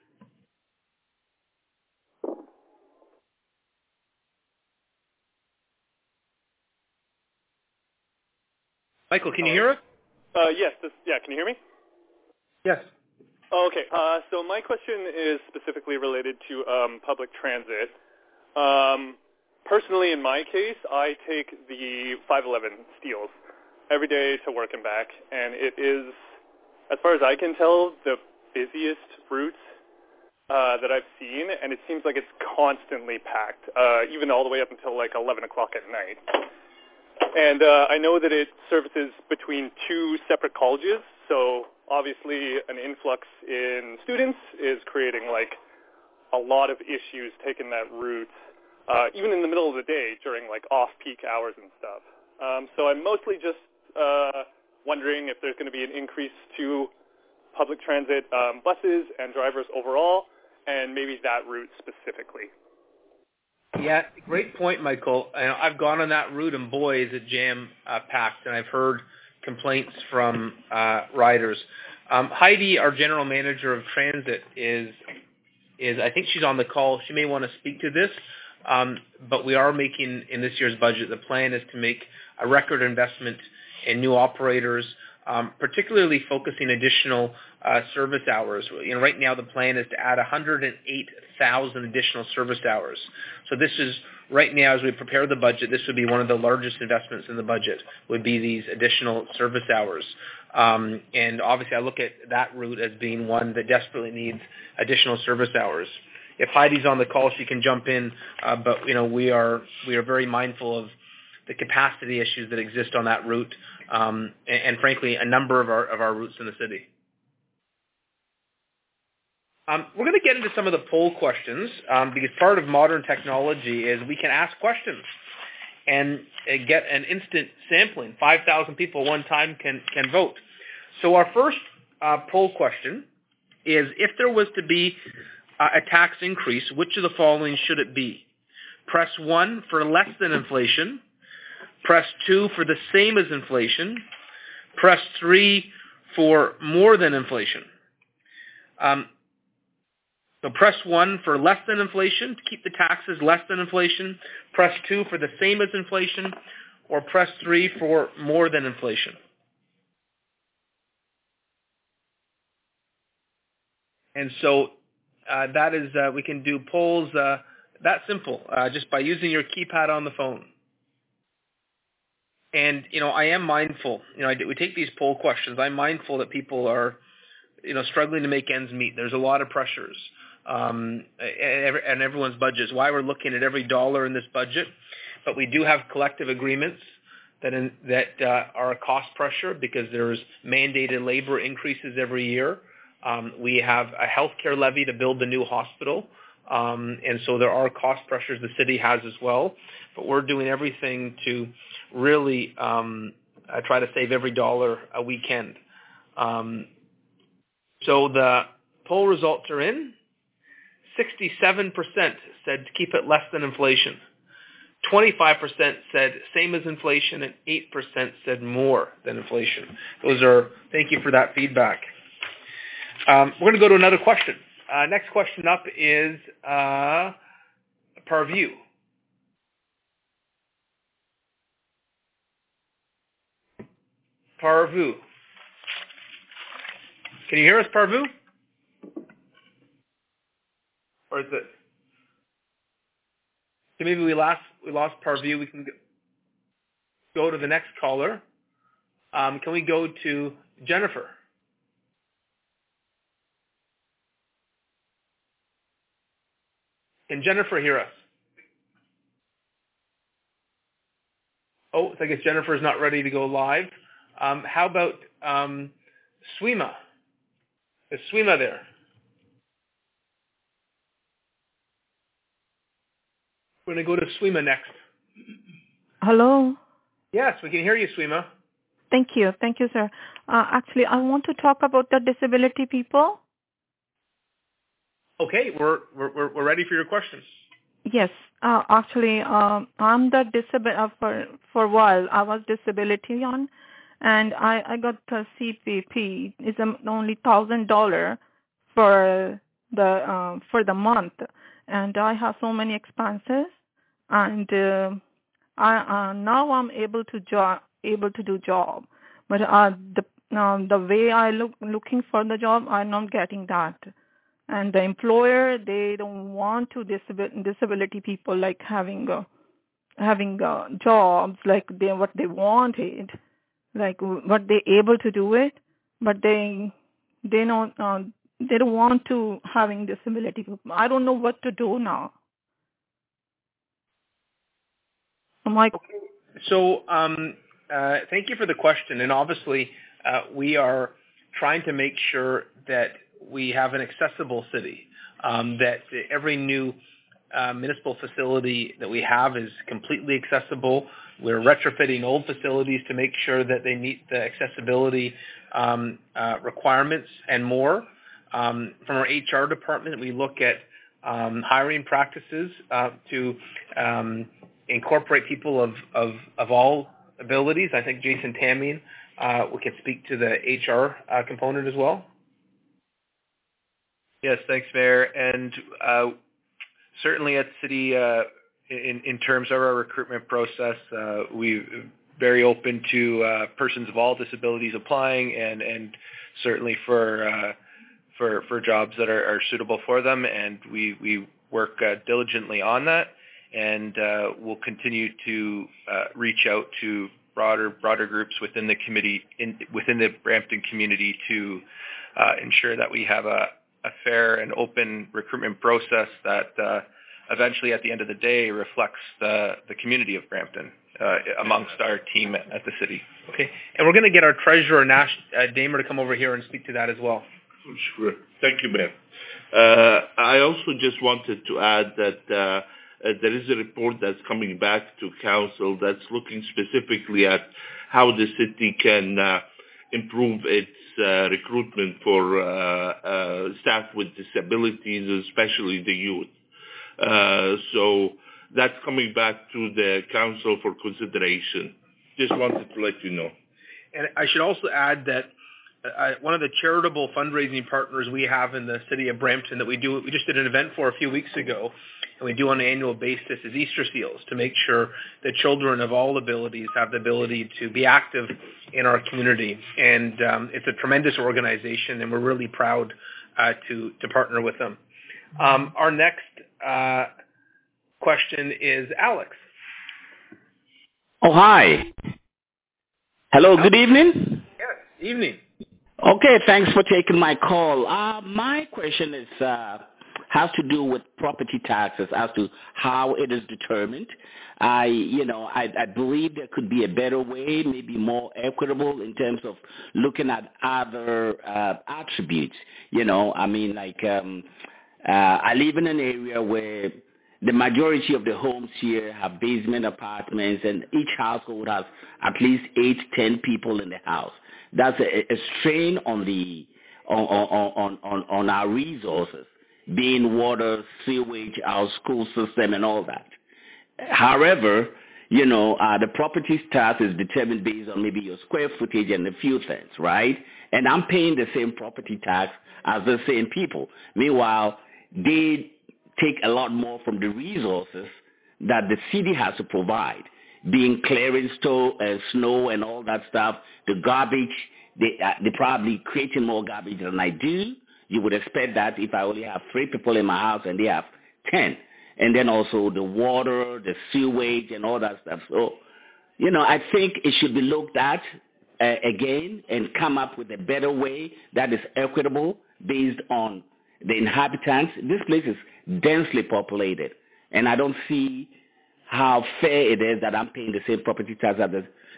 Michael, can you hear us? Yes. Can you hear me? Yes. Oh, okay. So my question is specifically related to public transit. Personally, in my case, I take the 511 Steeles every day to work and back, and it is, as far as I can tell, the busiest route that I've seen, and it seems like it's constantly packed, even all the way up until like 11 o'clock at night. And I know that it services between two separate colleges, so obviously an influx in students is creating like a lot of issues taking that route, even in the middle of the day during like off-peak hours and stuff. So I'm mostly just wondering if there's going to be an increase to public transit buses and drivers overall, and maybe that route specifically. Yeah, great point, Michael. I've gone on that route, and boy, is it jam-packed, and I've heard complaints from riders. Heidi, our general manager of transit, is I think she's on the call. She may want to speak to this, but we are making, in this year's budget, the plan is to make a record investment in new operators, particularly focusing additional service hours. Right now the plan is to add 108,000 additional service hours. So this is, right now as we prepare the budget, this would be one of the largest investments in the budget, would be these additional service hours. And obviously I look at that route as being one that desperately needs additional service hours. If Heidi's on the call, she can jump in, but we are very mindful of the capacity issues that exist on that route, and frankly, a number of our routes in the city. We're going to get into some of the poll questions because part of modern technology is we can ask questions and get an instant sampling. 5,000 people at one time can vote. So our first poll question is, if there was to be a tax increase, which of the following should it be? Press 1 for less than inflation. Press 2 for the same as inflation. Press 3 for more than inflation. So press 1 for less than inflation, to keep the taxes less than inflation. Press 2 for the same as inflation, or press 3 for more than inflation. And so that is, we can do polls that simple, just by using your keypad on the phone. And, I am mindful, we take these poll questions. I'm mindful that people are, struggling to make ends meet. There's a lot of pressures and everyone's budgets. Why we're looking at every dollar in this budget. But we do have collective agreements that are a cost pressure because there's mandated labor increases every year. We have a healthcare levy to build the new hospital. And so there are cost pressures the city has as well. But we're doing everything to really try to save every dollar we can. So Poll results are in. 67% said keep it less than inflation. 25% said same as inflation, and 8% said more than inflation. Thank you for that feedback. We're going to go to another question. Next question up is Parview. Parview. Can you hear us, Parview? Or is it? So maybe we lost Parview. We can go to the next caller. Can we go to Jennifer? Can Jennifer hear us? Oh, I guess Jennifer's not ready to go live. How about Swima? Is Swima there? We're going to go to Swima next. Hello. Yes, we can hear you, Swima. Thank you, sir. Actually, I want to talk about the disability people. Okay, we're ready for your questions. Yes, actually, I'm the for a while I was disability on, and I got the CPP. It's only $1,000 for the month, and I have so many expenses, and now I'm able to do job, but the way I looking for the job, I'm not getting that. And the employer, they don't want to disability people like having jobs like what they wanted, like what they able to do it, but they don't want to having disability people. I don't know what to do now. So thank you for the question, and obviously we are trying to make sure that we have an accessible city, that every new municipal facility that we have is completely accessible. We're retrofitting old facilities to make sure that they meet the accessibility requirements and more. From our HR department, we look at hiring practices to incorporate people of all abilities. I think Jason Tamien we can speak to the HR component as well. Yes, thanks, Mayor. And certainly at City, in terms of our recruitment process, we're very open to persons of all disabilities applying, and certainly for jobs that are suitable for them. And we work diligently on that, and we'll continue to reach out to broader groups within the committee, within the Brampton community, to ensure that we have a fair and open recruitment process that eventually at the end of the day reflects the community of Brampton amongst our team at the city. Okay, and we're going to get our treasurer, Nash Damer, to come over here and speak to that as well. Sure. Thank you, Mayor. I also just wanted to add that there is a report that's coming back to council that's looking specifically at how the city can improve its recruitment for staff with disabilities, especially the youth. So that's coming back to the council for consideration. Just wanted to let you know. And I should also add that one of the charitable fundraising partners we have in the city of Brampton that we just did an event for a few weeks ago, and we do on an annual basis, is Easter Seals, to make sure that children of all abilities have the ability to be active in our community. And it's a tremendous organization, and we're really proud to partner with them. Our next question is Alex. Oh, hi. Hello, good evening. Yes, evening. Okay, thanks for taking my call. My question is has to do with property taxes, as to how it is determined. I believe there could be a better way, maybe more equitable in terms of looking at other attributes. I live in an area where the majority of the homes here have basement apartments, and each household has at least 8 to 10 people in the house. That's a strain on the on our resources, being water, sewage, our school system, and all that. However, the property tax is determined based on maybe your square footage and a few things, right? And I'm paying the same property tax as the same people. Meanwhile, they take a lot more from the resources that the city has to provide, being clearing snow and all that stuff, the garbage. They're probably creating more garbage than I do. You would expect that if I only have 3 people in my house and they have 10. And then also the water, the sewage, and all that stuff. So, I think it should be looked at again and come up with a better way that is equitable based on the inhabitants. This place is densely populated, and I don't see how fair it is that I'm paying the same property tax as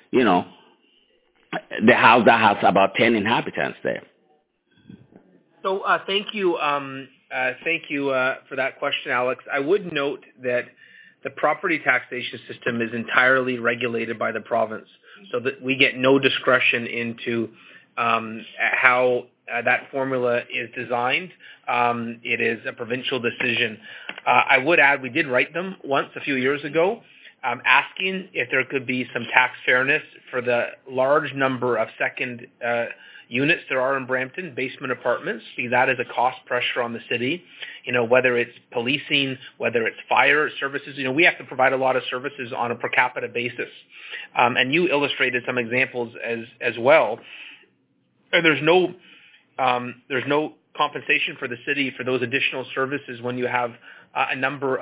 the house that has about 10 inhabitants there. So thank you for that question, Alex. I would note that the property taxation system is entirely regulated by the province, so that we get no discretion into how that formula is designed. It is a provincial decision. I would add we did write them once a few years ago, asking if there could be some tax fairness for the large number of second units there are in Brampton, basement apartments, because that is a cost pressure on the city, whether it's policing, whether it's fire services. We have to provide a lot of services on a per capita basis. And you illustrated some examples as well. And there's no compensation for the city for those additional services when you have a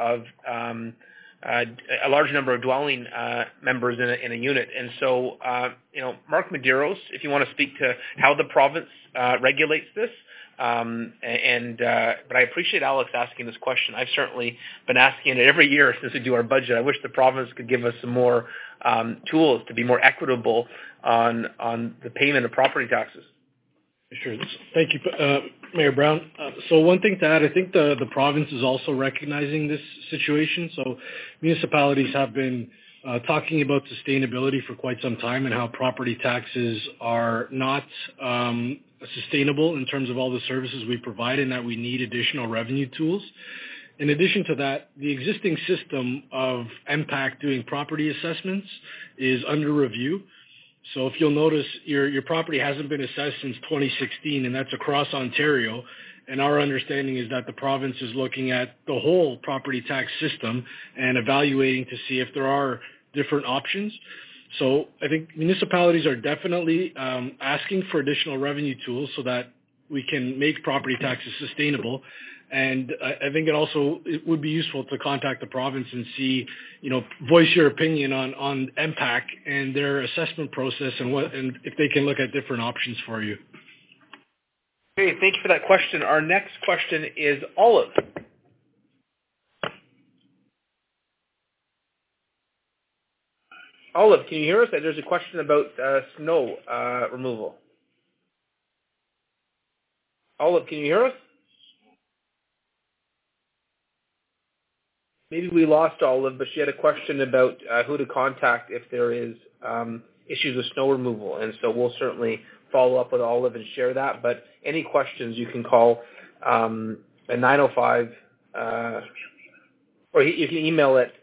large number of dwelling members in a unit. And so, Mark Medeiros, if you want to speak to how the province regulates this, but I appreciate Alex asking this question. I've certainly been asking it every year since we do our budget. I wish the province could give us some more tools to be more equitable on the payment of property taxes. Sure. Thank you, Mayor Brown. So one thing to add, I think the province is also recognizing this situation. So municipalities have been talking about sustainability for quite some time and how property taxes are not sustainable in terms of all the services we provide and that we need additional revenue tools. In addition to that, the existing system of MPAC doing property assessments is under review. So if you'll notice, your property hasn't been assessed since 2016, and that's across Ontario. And our understanding is that the province is looking at the whole property tax system and evaluating to see if there are different options. So I think municipalities are definitely asking for additional revenue tools so that we can make property taxes sustainable. And I think it would be useful to contact the province and see, voice your opinion on MPAC and their assessment process and if they can look at different options for you. Okay, thank you for that question. Our next question is Olive. Olive, can you hear us? There's a question about snow removal. Olive, can you hear us? Maybe we lost Olive, but she had a question about who to contact if there is issues with snow removal. And so we'll certainly follow up with Olive and share that. But any questions, you can call at 905, or you can email at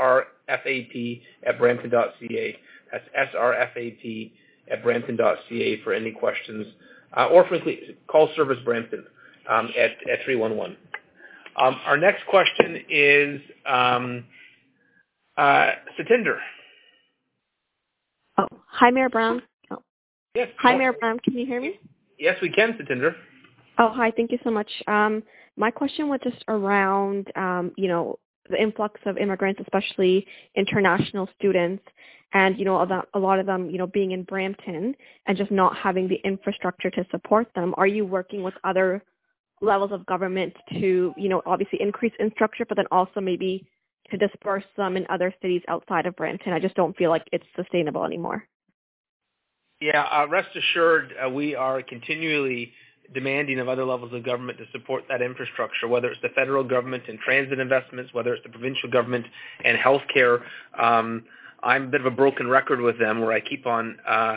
srfap@brampton.ca. That's srfap@brampton.ca for any questions. Or frankly, call Service Brampton at 311. Our next question is Satinder. Oh, hi, Mayor Brown. Oh. Yes. Hi, Mayor Brown. Can you hear me? Yes, we can, Satinder. Oh, hi. Thank you so much. My question was just around, the influx of immigrants, especially international students, and, a lot of them, being in Brampton and just not having the infrastructure to support them. Are you working with other levels of government to, obviously increase infrastructure, but then also maybe to disperse them in other cities outside of Brampton? I just don't feel like it's sustainable anymore. Yeah, rest assured, we are continually demanding of other levels of government to support that infrastructure, whether it's the federal government and transit investments, whether it's the provincial government and healthcare. I'm a bit of a broken record with them where I keep on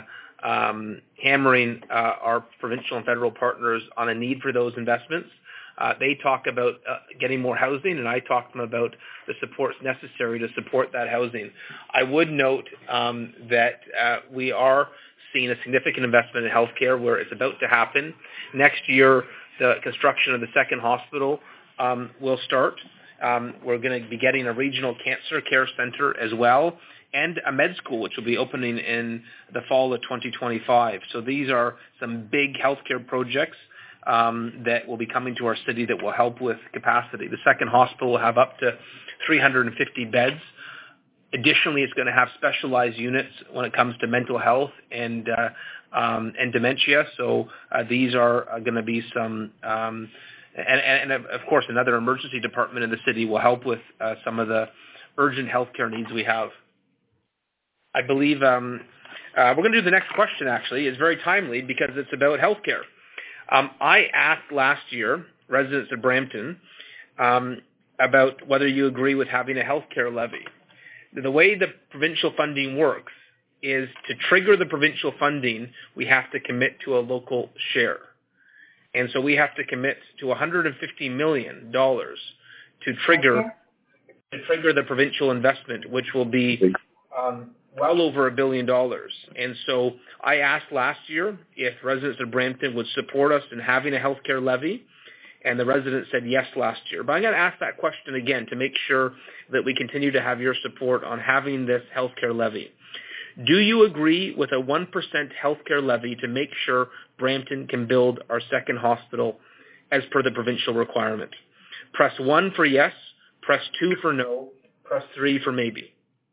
hammering our provincial and federal partners on a need for those investments. They talk about getting more housing, and I talk to them about the supports necessary to support that housing. I would note that we are seeing a significant investment in healthcare where it's about to happen. Next year, the construction of the second hospital will start. We're going to be getting a regional cancer care center as well, and a med school, which will be opening in the fall of 2025. So these are some big healthcare projects that will be coming to our city that will help with capacity. The second hospital will have up to 350 beds. Additionally, it's going to have specialized units when it comes to mental health and dementia. So these are going to be some, and of course, another emergency department in the city will help with some of the urgent healthcare needs we have. I believe we're going to do the next question, actually. It's very timely because it's about healthcare. I asked last year residents of Brampton about whether you agree with having a healthcare levy. The way the provincial funding works is to trigger the provincial funding, we have to commit to a local share. And so we have to commit to $150 million to trigger the provincial investment, which will be well over $1 billion. And so I asked last year if residents of Brampton would support us in having a healthcare levy, and the residents said yes last year. But I'm going to ask that question again to make sure that we continue to have your support on having this healthcare levy. Do you agree with a 1% healthcare levy to make sure Brampton can build our second hospital as per the provincial requirement? Press 1 for yes, press 2 for no, press 3 for maybe.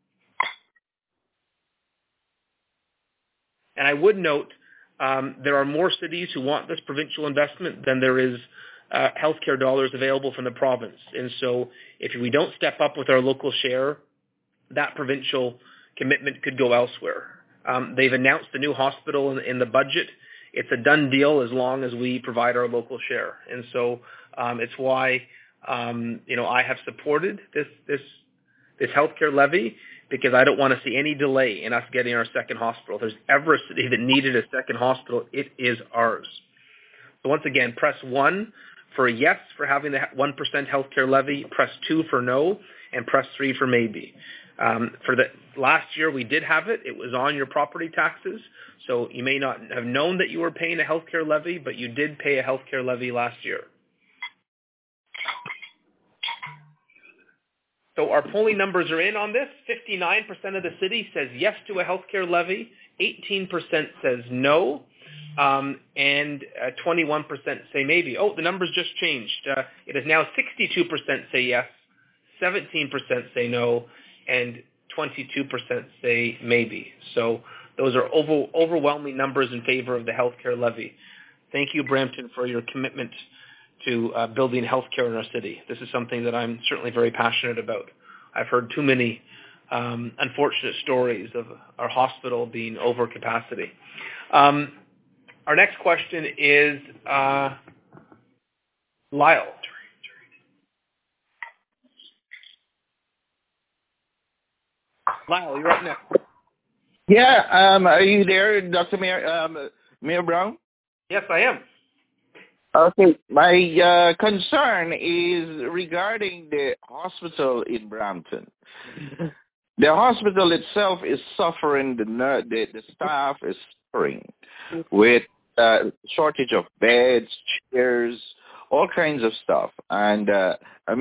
And I would note there are more cities who want this provincial investment than there is healthcare dollars available from the province. And so if we don't step up with our local share, that provincial commitment could go elsewhere. They've announced the new hospital in the budget. It's a done deal as long as we provide our local share. And so it's why I have supported this healthcare levy, because I don't want to see any delay in us getting our second hospital. If there's ever a city that needed a second hospital, it is ours. So once again, press 1 for yes for having the 1% healthcare levy, press 2 for no, and press 3 for maybe. For the last year, we did have it. It was on your property taxes. So you may not have known that you were paying a healthcare levy, but you did pay a healthcare levy last year. So our polling numbers are in on this. 59% of the city says yes to a healthcare levy. 18% says no. And 21% say maybe. Oh, the numbers just changed. It is now 62% say yes, 17% say no, and 22% say maybe. So those are overwhelming numbers in favor of the healthcare levy. Thank you, Brampton, for your commitment to building healthcare in our city. This is something that I'm certainly very passionate about. I've heard too many unfortunate stories of our hospital being over capacity. Our next question is Lyle. Lyle, you're up next. Yeah, are you there, Dr. Mayor Brown? Yes, I am. Okay, my concern is regarding the hospital in Brampton. The hospital itself is suffering, the staff is suffering with shortage of beds, chairs, all kinds of stuff. And, the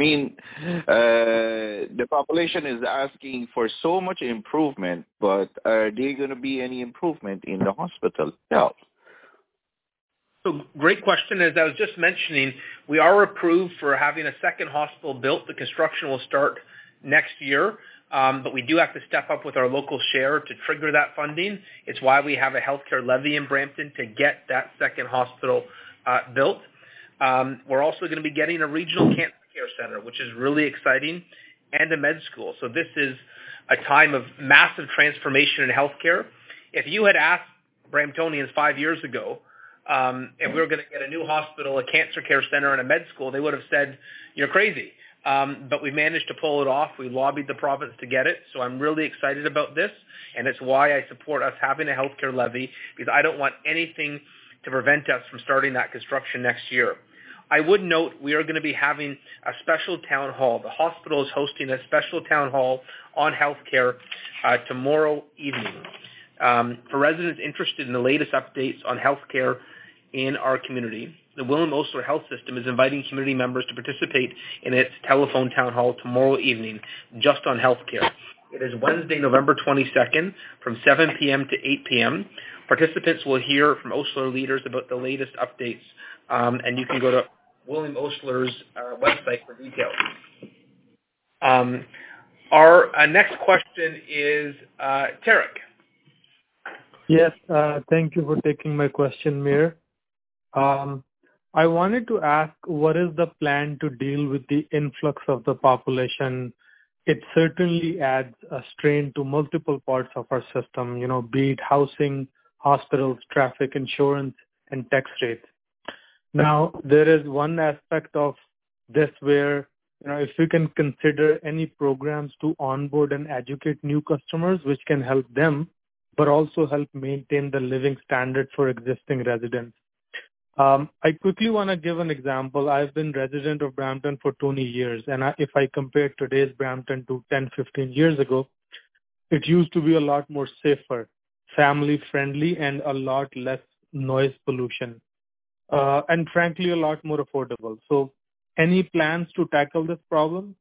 population is asking for so much improvement, but are there going to be any improvement in the hospital itself? So great question. As I was just mentioning, we are approved for having a second hospital built. The construction will start next year, but we do have to step up with our local share to trigger that funding. It's why we have a healthcare levy in Brampton to get that second hospital built. We're also going to be getting a regional cancer care center, which is really exciting, and a med school. So this is a time of massive transformation in healthcare. If you had asked Bramptonians 5 years ago, if we were going to get a new hospital, a cancer care center, and a med school, they would have said, you're crazy. but we managed to pull it off. We lobbied the province to get it, so I'm really excited about this, and it's why I support us having a healthcare levy, because I don't want anything to prevent us from starting that construction next year. I would note we are going to be having a special town hall. The hospital is hosting a special town hall on healthcare tomorrow evening. For residents interested in the latest updates on healthcare in our community, the William Osler Health System is inviting community members to participate in its telephone town hall tomorrow evening just on healthcare. It is Wednesday, November 22nd from 7 p.m. to 8 p.m. Participants will hear from Osler leaders about the latest updates, and you can go to William Osler's website for details. Our next question is Tarek. Yes, thank you for taking my question, Mayor. I wanted to ask, what is the plan to deal with the influx of the population? It certainly adds a strain to multiple parts of our system, be it housing, hospitals, traffic, insurance, and tax rates. Now, there is one aspect of this where, if we can consider any programs to onboard and educate new customers, which can help them, but also help maintain the living standard for existing residents. I quickly want to give an example. I've been resident of Brampton for 20 years, and if I compare today's Brampton to 10, 15 years ago, it used to be a lot more safer, family-friendly, and a lot less noise pollution. And frankly, a lot more affordable. So any plans to tackle this problem?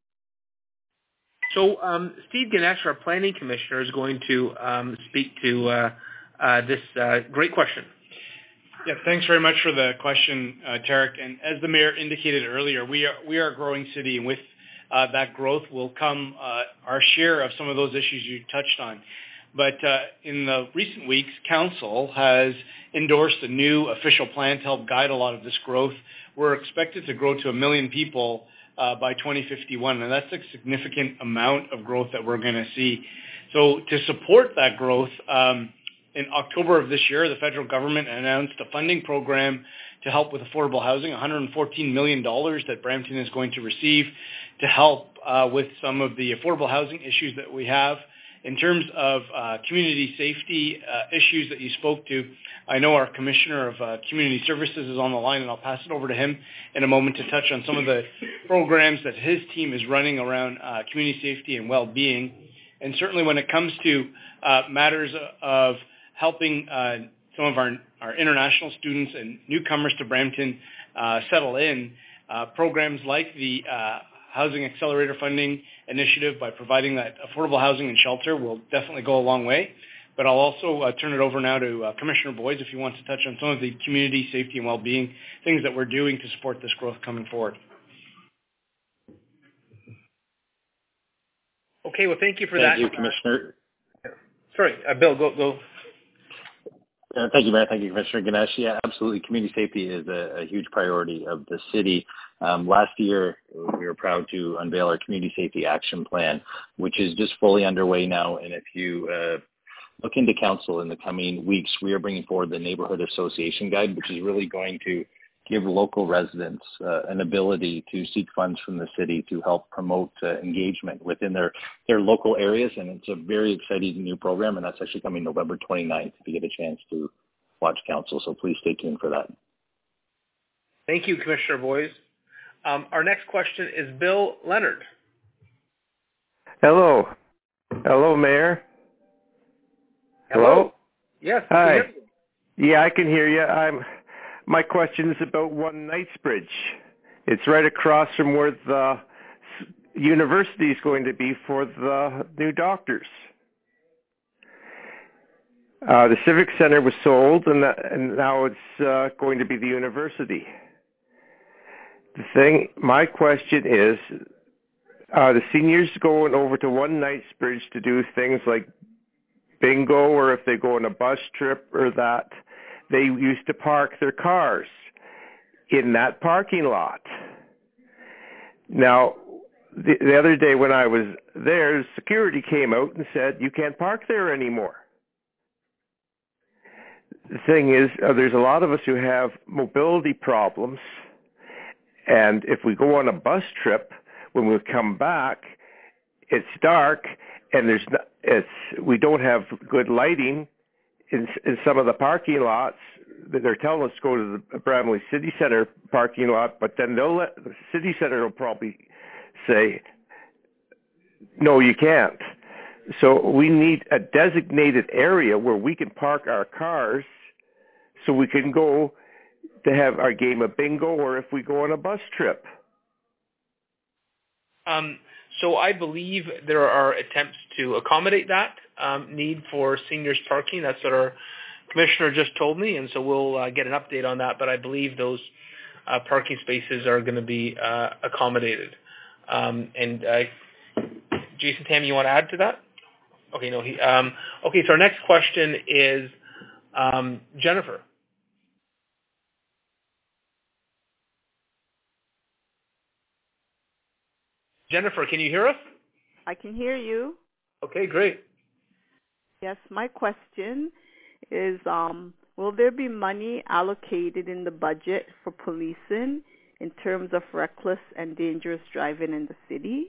So Steve Ganesh, our planning commissioner, is going to speak to this great question. Yeah, thanks very much for the question, Tarek. And as the mayor indicated earlier, we are a growing city, and with that growth will come our share of some of those issues you touched on. But in the recent weeks, Council has endorsed a new official plan to help guide a lot of this growth. We're expected to grow to 1 million people by 2051, and that's a significant amount of growth that we're going to see. So to support that growth, in October of this year, the federal government announced a funding program to help with affordable housing, $114 million that Brampton is going to receive to help with some of the affordable housing issues that we have. In terms of community safety issues that you spoke to, I know our Commissioner of Community Services is on the line, and I'll pass it over to him in a moment to touch on some of the programs that his team is running around community safety and well-being. And certainly when it comes to matters of helping some of our international students and newcomers to Brampton settle in, programs like the Housing Accelerator Funding Initiative, by providing that affordable housing and shelter, will definitely go a long way. But I'll also turn it over now to Commissioner Boyes if he wants to touch on some of the community safety and well-being things that we're doing to support this growth coming forward. Okay, well, thank you for that. Thank you, Commissioner. Sorry, Bill, go. Thank you, Mayor. Thank you, Commissioner Ganesh. Yeah, absolutely. Community safety is a huge priority of the city. Last year, we were proud to unveil our Community Safety Action Plan, which is just fully underway now. And if you look into Council in the coming weeks, we are bringing forward the Neighborhood Association Guide, which is really going to give local residents an ability to seek funds from the city to help promote engagement within their local areas. And it's a very exciting new program, and that's actually coming November 29th if you get a chance to watch Council. So please stay tuned for that. Thank you, Commissioner Boyes. Our next question is Bill Leonard. Hello. Hello, Mayor. Hello? Yes. Hi. Yeah, I can hear you. My question is about One Knightsbridge. It's right across from where the university is going to be for the new doctors. The Civic Center was sold, and now it's going to be the university. My question is, the seniors going over to One Knightsbridge to do things like bingo, or if they go on a bus trip or that, they used to park their cars in that parking lot. Now, the other day when I was there, security came out and said, you can't park there anymore. The thing is, there's a lot of us who have mobility problems, and if we go on a bus trip, when we come back, it's dark and we don't have good lighting in some of the parking lots. They're telling us to go to the Bramalea City Center parking lot, but then the City Center will probably say, no, you can't. So we need a designated area where we can park our cars so we can go to have our game of bingo or if we go on a bus trip. So I believe there are attempts to accommodate that need for seniors parking. That's what our commissioner just told me, and so we'll get an update on that. But I believe those parking spaces are going to be accommodated. And Jason Tam, you want to add to that? Okay, no. Okay, so our next question is Jennifer. Jennifer, can you hear us? I can hear you. Okay, great. Yes, my question is, will there be money allocated in the budget for policing in terms of reckless and dangerous driving in the city?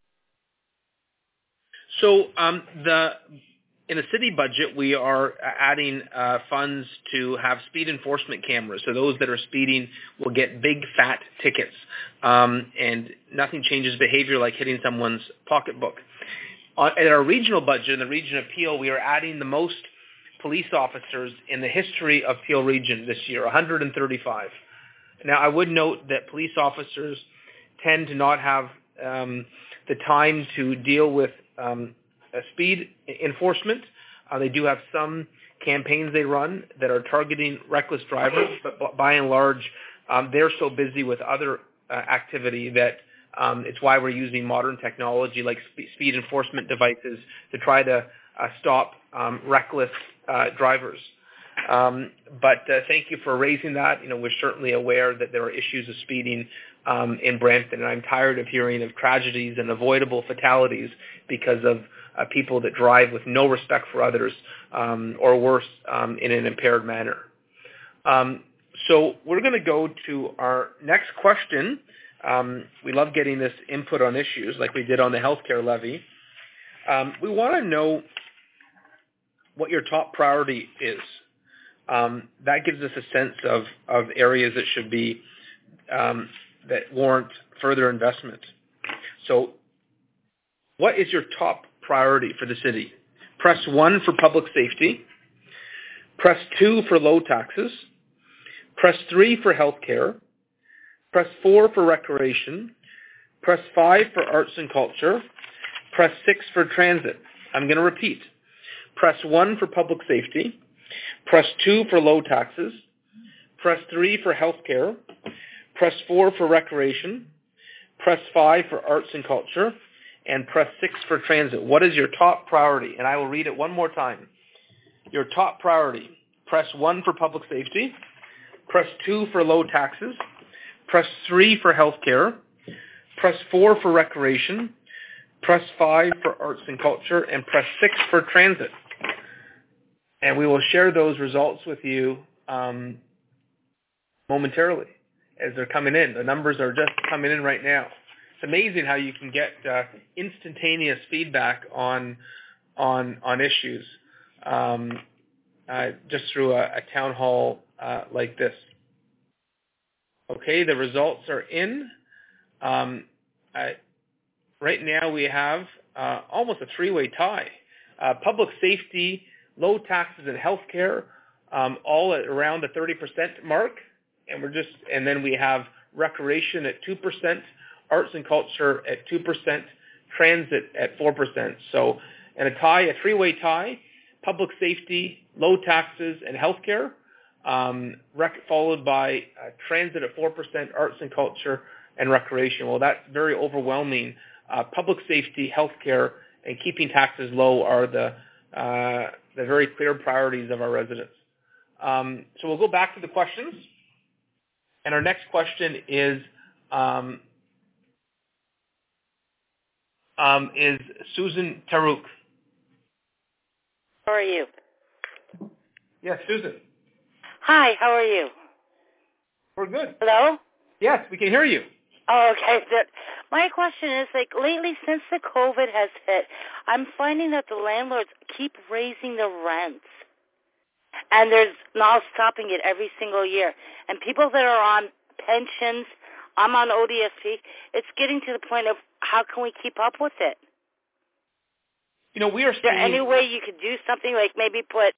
So in the city budget, we are adding funds to have speed enforcement cameras. So those that are speeding will get big, fat tickets, and nothing changes behavior like hitting someone's pocketbook. At our regional budget, in the region of Peel, we are adding the most police officers in the history of Peel Region this year, 135. Now, I would note that police officers tend to not have the time to deal with speed enforcement. They do have some campaigns they run that are targeting reckless drivers, but by and large, they're so busy with other activity that it's why we're using modern technology like speed enforcement devices to try to stop reckless drivers. But thank you for raising that. We're certainly aware that there are issues of speeding in Brampton, and I'm tired of hearing of tragedies and avoidable fatalities because of people that drive with no respect for others or worse, in an impaired manner. So we're going to go to our next question. We love getting this input on issues like we did on the healthcare levy. We want to know what your top priority is. That gives us a sense of areas that should be, that warrant further investment. So what is your top priority for the city? Press 1 for public safety. Press 2 for low taxes. Press 3 for healthcare. Press 4 for recreation. Press 5 for arts and culture. Press 6 for transit. I'm going to repeat. Press 1 for public safety. Press 2 for low taxes. Press 3 for healthcare. Press 4 for recreation. Press 5 for arts and culture. And press 6 for transit. What is your top priority? And I will read it one more time. Your top priority. Press 1 for public safety. Press 2 for low taxes. Press 3 for healthcare. Press 4 for recreation. Press 5 for arts and culture. And press 6 for transit. And we will share those results with you momentarily as they're coming in. The numbers are just coming in right now. It's amazing how you can get instantaneous feedback on issues just through a town hall like this. Okay, the results are in. Right now we have almost a three-way tie. Public safety, low taxes, and healthcare, all at around the 30% mark, and then we have recreation at 2%, arts and culture at 2%, transit at 4%. So, and a three-way tie, public safety, low taxes, and healthcare, followed by transit at 4%, arts and culture, and recreation. Well, that's very overwhelming. Public safety, healthcare, and keeping taxes low are the very clear priorities of our residents. So we'll go back to the questions. And our next question is Susan Tarouk. How are you? Yes, Susan. Hi, how are you? We're good. Hello? Yes, we can hear you. Oh, okay. My question is, lately since the COVID has hit, I'm finding that the landlords keep raising the rents. And there's not stopping it every single year. And people that are on pensions, I'm on ODSP, it's getting to the point of how can we keep up with it? We are Is there any way you could do something like maybe put...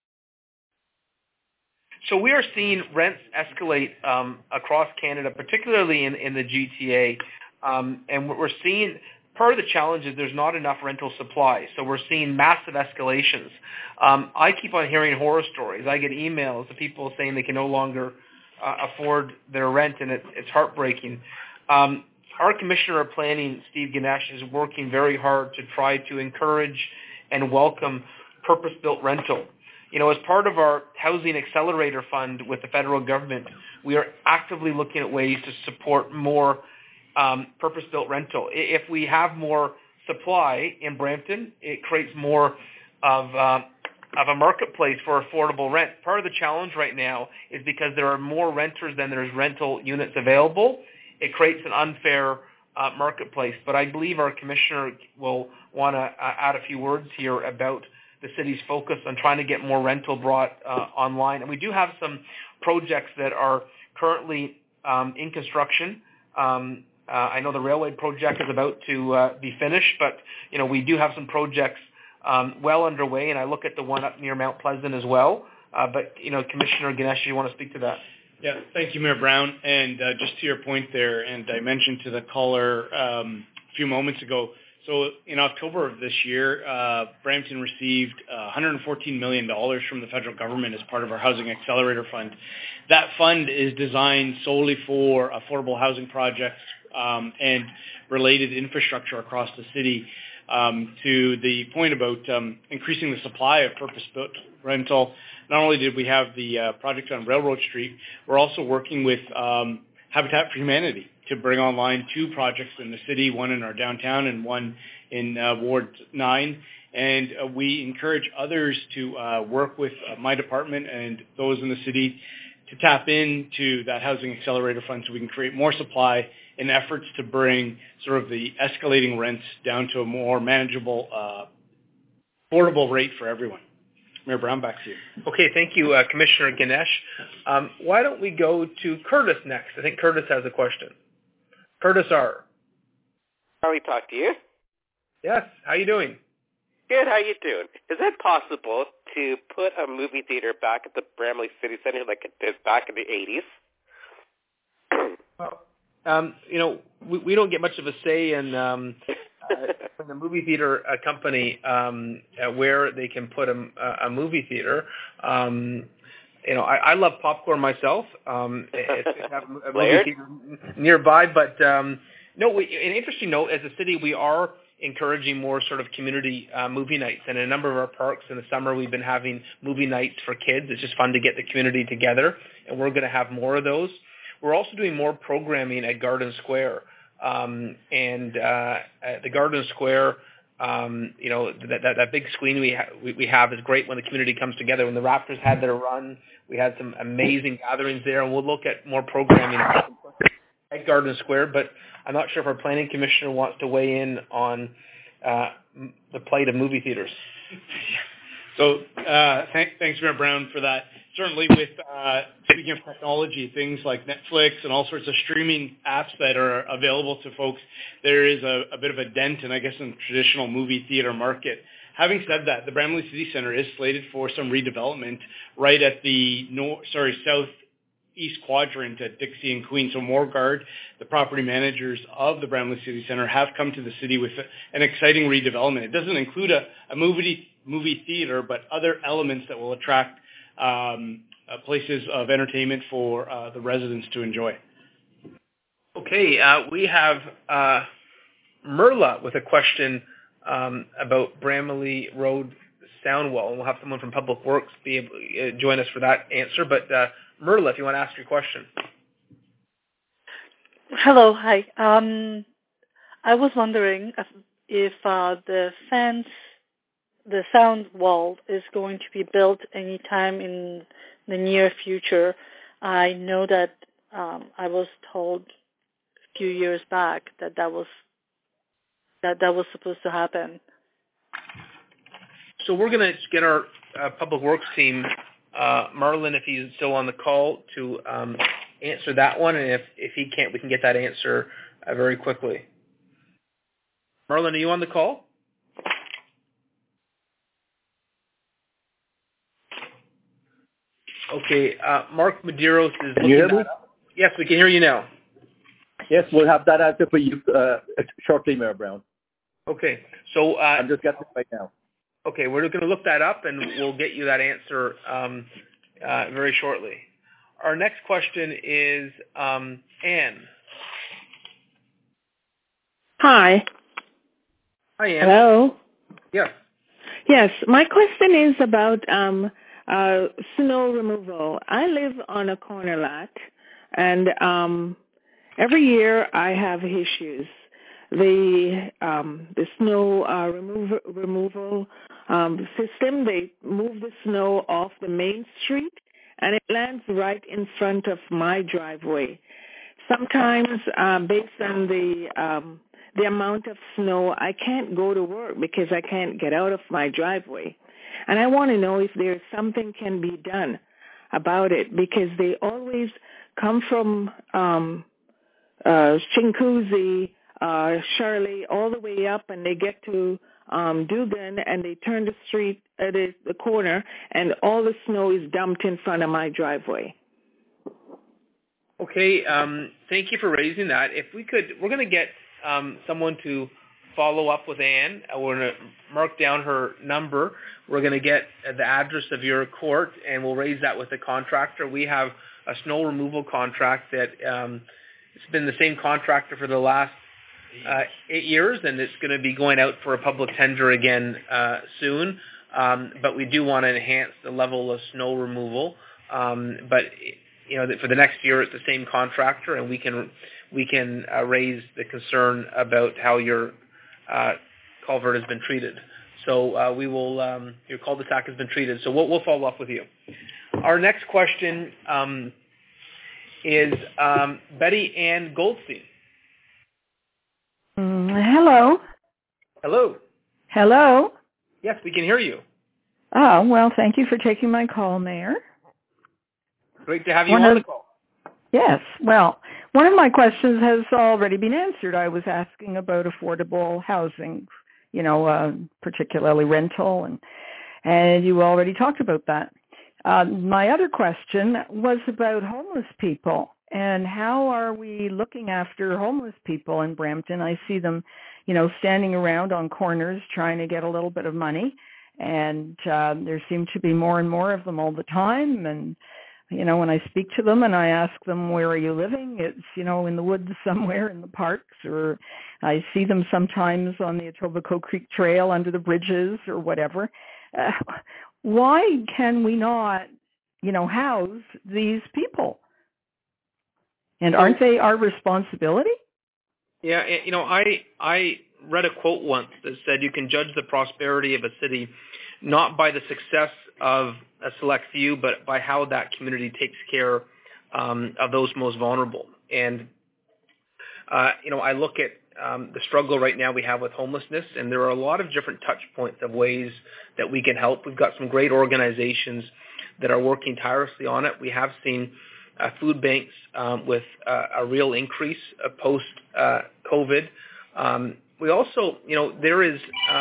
So we are seeing rents escalate across Canada, particularly in the GTA. And what we're seeing, part of the challenge is there's not enough rental supply. So we're seeing massive escalations. I keep on hearing horror stories. I get emails of people saying they can no longer afford their rent, and it's heartbreaking. Our Commissioner of Planning, Steve Ganesh, is working very hard to try to encourage and welcome purpose-built rental. As part of our Housing Accelerator Fund with the federal government, we are actively looking at ways to support more purpose-built rental. If we have more supply in Brampton, it creates more of a marketplace for affordable rent. Part of the challenge right now is because there are more renters than there's rental units available. It creates an unfair marketplace. But I believe our commissioner will want to add a few words here about the city's focus on trying to get more rental brought online. And we do have some projects that are currently in construction. I know the railway project is about to be finished, but we do have some projects well underway, and I look at the one up near Mount Pleasant as well. But Commissioner Ganesh, you want to speak to that? Yeah, thank you, Mayor Brown. And just to your point there, and I mentioned to the caller a few moments ago, so in October of this year, Brampton received $114 million from the federal government as part of our Housing Accelerator Fund. That fund is designed solely for affordable housing projects and related infrastructure across the city. To the point about increasing the supply of purpose-built rental, not only did we have the project on Railroad Street, we're also working with Habitat for Humanity to bring online 2 projects in the city, one in our downtown and one in Ward 9. And we encourage others to work with my department and those in the city to tap into that Housing Accelerator Fund so we can create more supply in efforts to bring sort of the escalating rents down to a more manageable, affordable rate for everyone. Mayor Brown, back to you. Okay, thank you, Commissioner Ganesh. Why don't we go to Curtis next? I think Curtis has a question. Curtis R. How we talk to you? Yes, how you doing? Good, how you doing? Is it possible to put a movie theater back at the Bramalea City Center like it did back in the 80s? We don't get much of a say in the movie theater company where they can put a movie theater. I love popcorn myself. It's good to have a movie theater nearby, but an interesting note, as a city, we are encouraging more sort of community movie nights. And in a number of our parks in the summer, we've been having movie nights for kids. It's just fun to get the community together, and we're going to have more of those. We're also doing more programming at Garden Square. And at the Garden Square, that big screen we have is great when the community comes together. When the Raptors had their run, we had some amazing gatherings there, and we'll look at more programming at Garden Square. But I'm not sure if our planning commissioner wants to weigh in on the plight of movie theaters. So thanks, Mayor Brown, for that. Certainly with, speaking of technology, things like Netflix and all sorts of streaming apps that are available to folks, there is a bit of a dent, in the traditional movie theater market. Having said that, the Bramalea City Centre is slated for some redevelopment right at the southeast quadrant at Dixie and Queen. So Morgard, the property managers of the Bramalea City Centre, have come to the city with an exciting redevelopment. It doesn't include a movie theater, but other elements that will attract places of entertainment for the residents to enjoy. Okay, we have Merla with a question about Bramalea Road sound wall, and we'll have someone from Public Works be able to join us for that answer. But Merla, if you want to ask your question. Hello, hi. I was wondering if the sound wall is going to be built anytime in the near future. I know that I was told few years back that was supposed to happen. So we're going to get our Public Works team, Marlon, if he's still on the call, to answer that one, and if he can't, we can get that answer very quickly. Marlon, are you on the call? Okay, Mark Medeiros is looking that up. Yes, we can hear you now. Yes, we'll have that answer for you shortly, Mayor Brown. Okay, so I'm just getting it right now. Okay, we're going to look that up, and we'll get you that answer very shortly. Our next question is Anne. Hi. Hi, Anne. Hello. Yes. Yes, my question is about snow removal. I live on a corner lot, and every year I have issues. The snow removal system, they move the snow off the main street, and it lands right in front of my driveway. Sometimes, based on the amount of snow, I can't go to work because I can't get out of my driveway. And I want to know if there's something can be done about it, because they always come from Chinguacousy, Shirley, all the way up, and they get to Dugan, and they turn the street at the corner, and all the snow is dumped in front of my driveway. Okay, thank you for raising that. If we could, we're going to get someone to follow up with Anne. We're going to mark down her number. We're going to get the address of your court, and we'll raise that with the contractor. We have a snow removal contract that it's been the same contractor for the last 8 years, and it's going to be going out for a public tender again soon. But we do want to enhance the level of snow removal. But for the next year, it's the same contractor, and we can raise the concern about how your culvert has been treated. So we will. Your cul-de-sac has been treated. So we'll follow up with you. Our next question is Betty Ann Goldstein. Hello. Hello. Hello. Yes, we can hear you. Oh, well, thank you for taking my call, Mayor. Great to have you on the call. Yes. Well, one of my questions has already been answered. I was asking about affordable housing, particularly rental, and you already talked about that. My other question was about homeless people. And how are we looking after homeless people in Brampton? I see them, standing around on corners trying to get a little bit of money. And there seem to be more and more of them all the time. And, when I speak to them and I ask them, where are you living? It's, in the woods somewhere in the parks, or I see them sometimes on the Etobicoke Creek Trail under the bridges or whatever. Why can we not, house these people? And aren't they our responsibility? Yeah, I read a quote once that said you can judge the prosperity of a city not by the success of a select few, but by how that community takes care of those most vulnerable. And, I look at the struggle right now we have with homelessness, and there are a lot of different touch points of ways that we can help. We've got some great organizations that are working tirelessly on it. We have seen food banks with a real increase post-COVID. We also, there is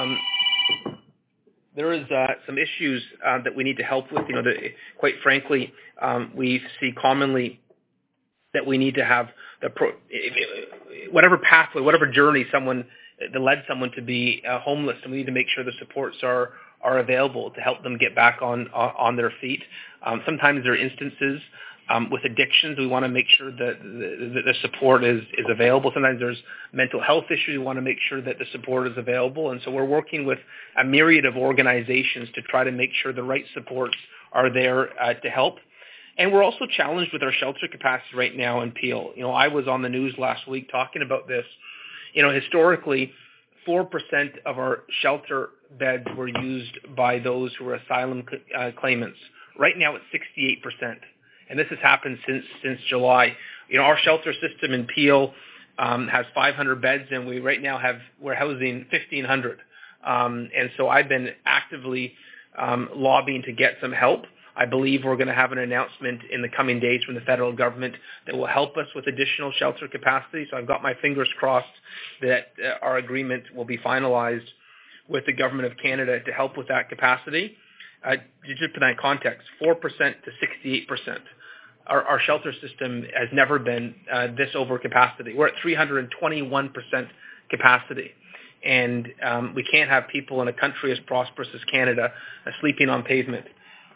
some issues that we need to help with. Quite frankly, we see commonly that we need to have whatever pathway, whatever journey that led someone to be homeless, and we need to make sure the supports are available to help them get back on their feet. Sometimes there are instances with addictions. We want to make sure that the support is available. Sometimes there's mental health issues. We want to make sure that the support is available. And so we're working with a myriad of organizations to try to make sure the right supports are there to help. And we're also challenged with our shelter capacity right now in Peel. I was on the news last week talking about this. Historically, 4% of our shelter beds were used by those who are asylum claimants. Right now it's 68%. And this has happened since July. Our shelter system in Peel has 500 beds, and we're housing 1,500. And so I've been actively lobbying to get some help. I believe we're going to have an announcement in the coming days from the federal government that will help us with additional shelter capacity. So I've got my fingers crossed that our agreement will be finalized with the Government of Canada to help with that capacity. Just to put that in context, 4% to 68%. Our shelter system has never been this over capacity. We're at 321% capacity. And we can't have people in a country as prosperous as Canada sleeping on pavement.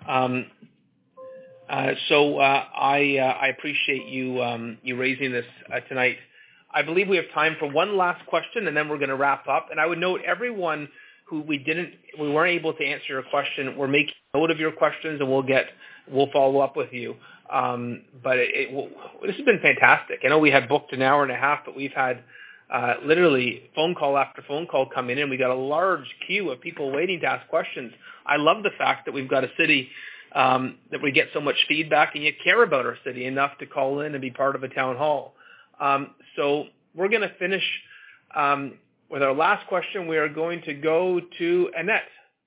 So I appreciate you raising this tonight. I believe we have time for one last question, and then we're going to wrap up. And I would note everyone who we weren't able to answer your question, we're making note of your questions, and we'll follow up with you. But this has been fantastic. I know we had booked an hour and a half, but we've had literally phone call after phone call come in, and we got a large queue of people waiting to ask questions. I love the fact that we've got a city that we get so much feedback, and you care about our city enough to call in and be part of a town hall. So we're going to finish with our last question. We are going to go to Annette.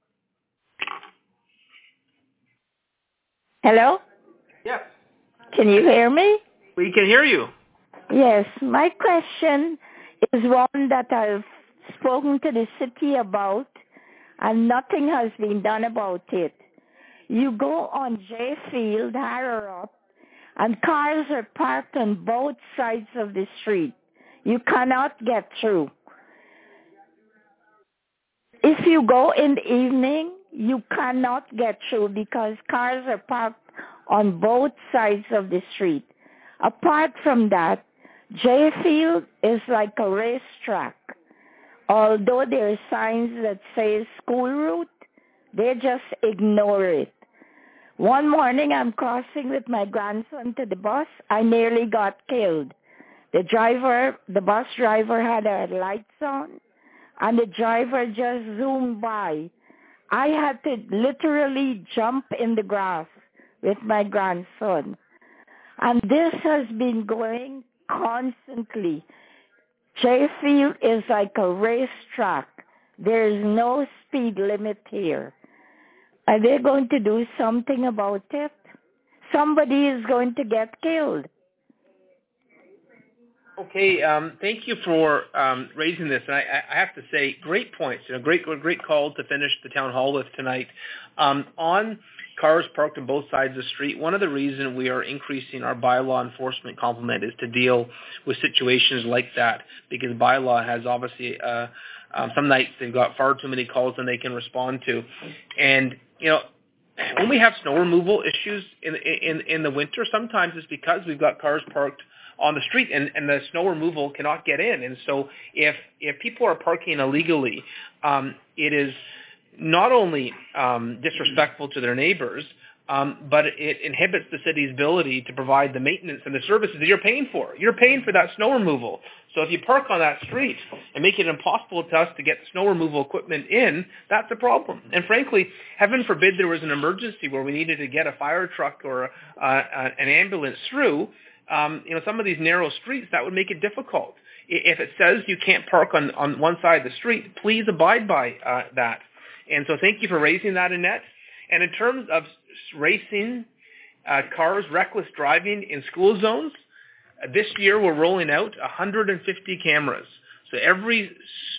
Hello? Yes. Can you hear me? We can hear you. Yes. My question is one that I've spoken to the city about, and nothing has been done about it. You go on J Field, Harrop, and cars are parked on both sides of the street. You cannot get through. If you go in the evening, you cannot get through because cars are parked on both sides of the street. Apart from that, J Field is like a racetrack. Although there are signs that say school route, they just ignore it. One morning I'm crossing with my grandson to the bus. I nearly got killed. The bus driver had her lights on, and the driver just zoomed by. I had to literally jump in the grass with my grandson. And this has been going constantly. J Field is like a racetrack. There is no speed limit here. Are they going to do something about it? Somebody is going to get killed. Okay, thank you for raising this. And I have to say, great points. Great call to finish the town hall with tonight. On cars parked on both sides of the street, one of the reasons we are increasing our bylaw enforcement complement is to deal with situations like that, because bylaw has obviously some nights they've got far too many calls than they can respond to. And, when we have snow removal issues in the winter, sometimes it's because we've got cars parked on the street and the snow removal cannot get in. And so if people are parking illegally, it is not only disrespectful to their neighbors, but it inhibits the city's ability to provide the maintenance and the services that you're paying for. You're paying for that snow removal. So if you park on that street and make it impossible to us to get snow removal equipment in, that's a problem. And frankly, heaven forbid there was an emergency where we needed to get a fire truck or an ambulance through, some of these narrow streets, that would make it difficult. If it says you can't park on one side of the street, please abide by that. And so thank you for raising that, Annette. And in terms of racing cars, reckless driving in school zones, this year we're rolling out 150 cameras. So every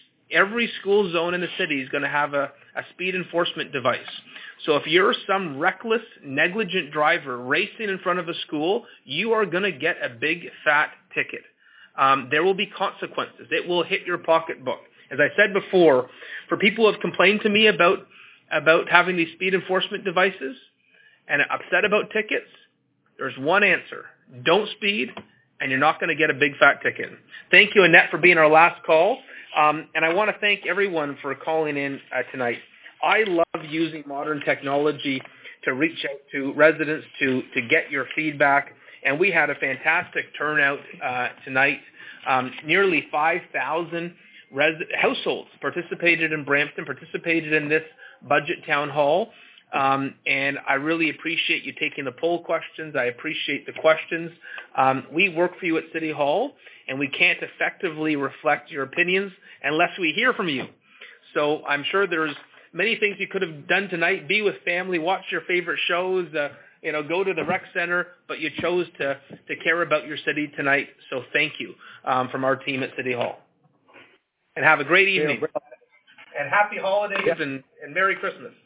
school zone in the city is going to have a speed enforcement device. So if you're some reckless, negligent driver racing in front of a school, you are going to get a big, fat ticket. There will be consequences. It will hit your pocketbook. As I said before, for people who have complained to me about having these speed enforcement devices and upset about tickets, there's one answer. Don't speed, and you're not going to get a big, fat ticket. Thank you, Annette, for being our last call. And I want to thank everyone for calling in tonight. I love using modern technology to reach out to residents to get your feedback. And we had a fantastic turnout tonight. Nearly 5,000 households participated in Brampton, participated in this budget town hall. And I really appreciate you taking the poll questions. I appreciate the questions. We work for you at City Hall, and we can't effectively reflect your opinions unless we hear from you. So I'm sure there's many things you could have done tonight. Be with family, watch your favorite shows, go to the rec center, but you chose to care about your city tonight. So thank you from our team at City Hall. And have a great evening. And happy holidays and Merry Christmas.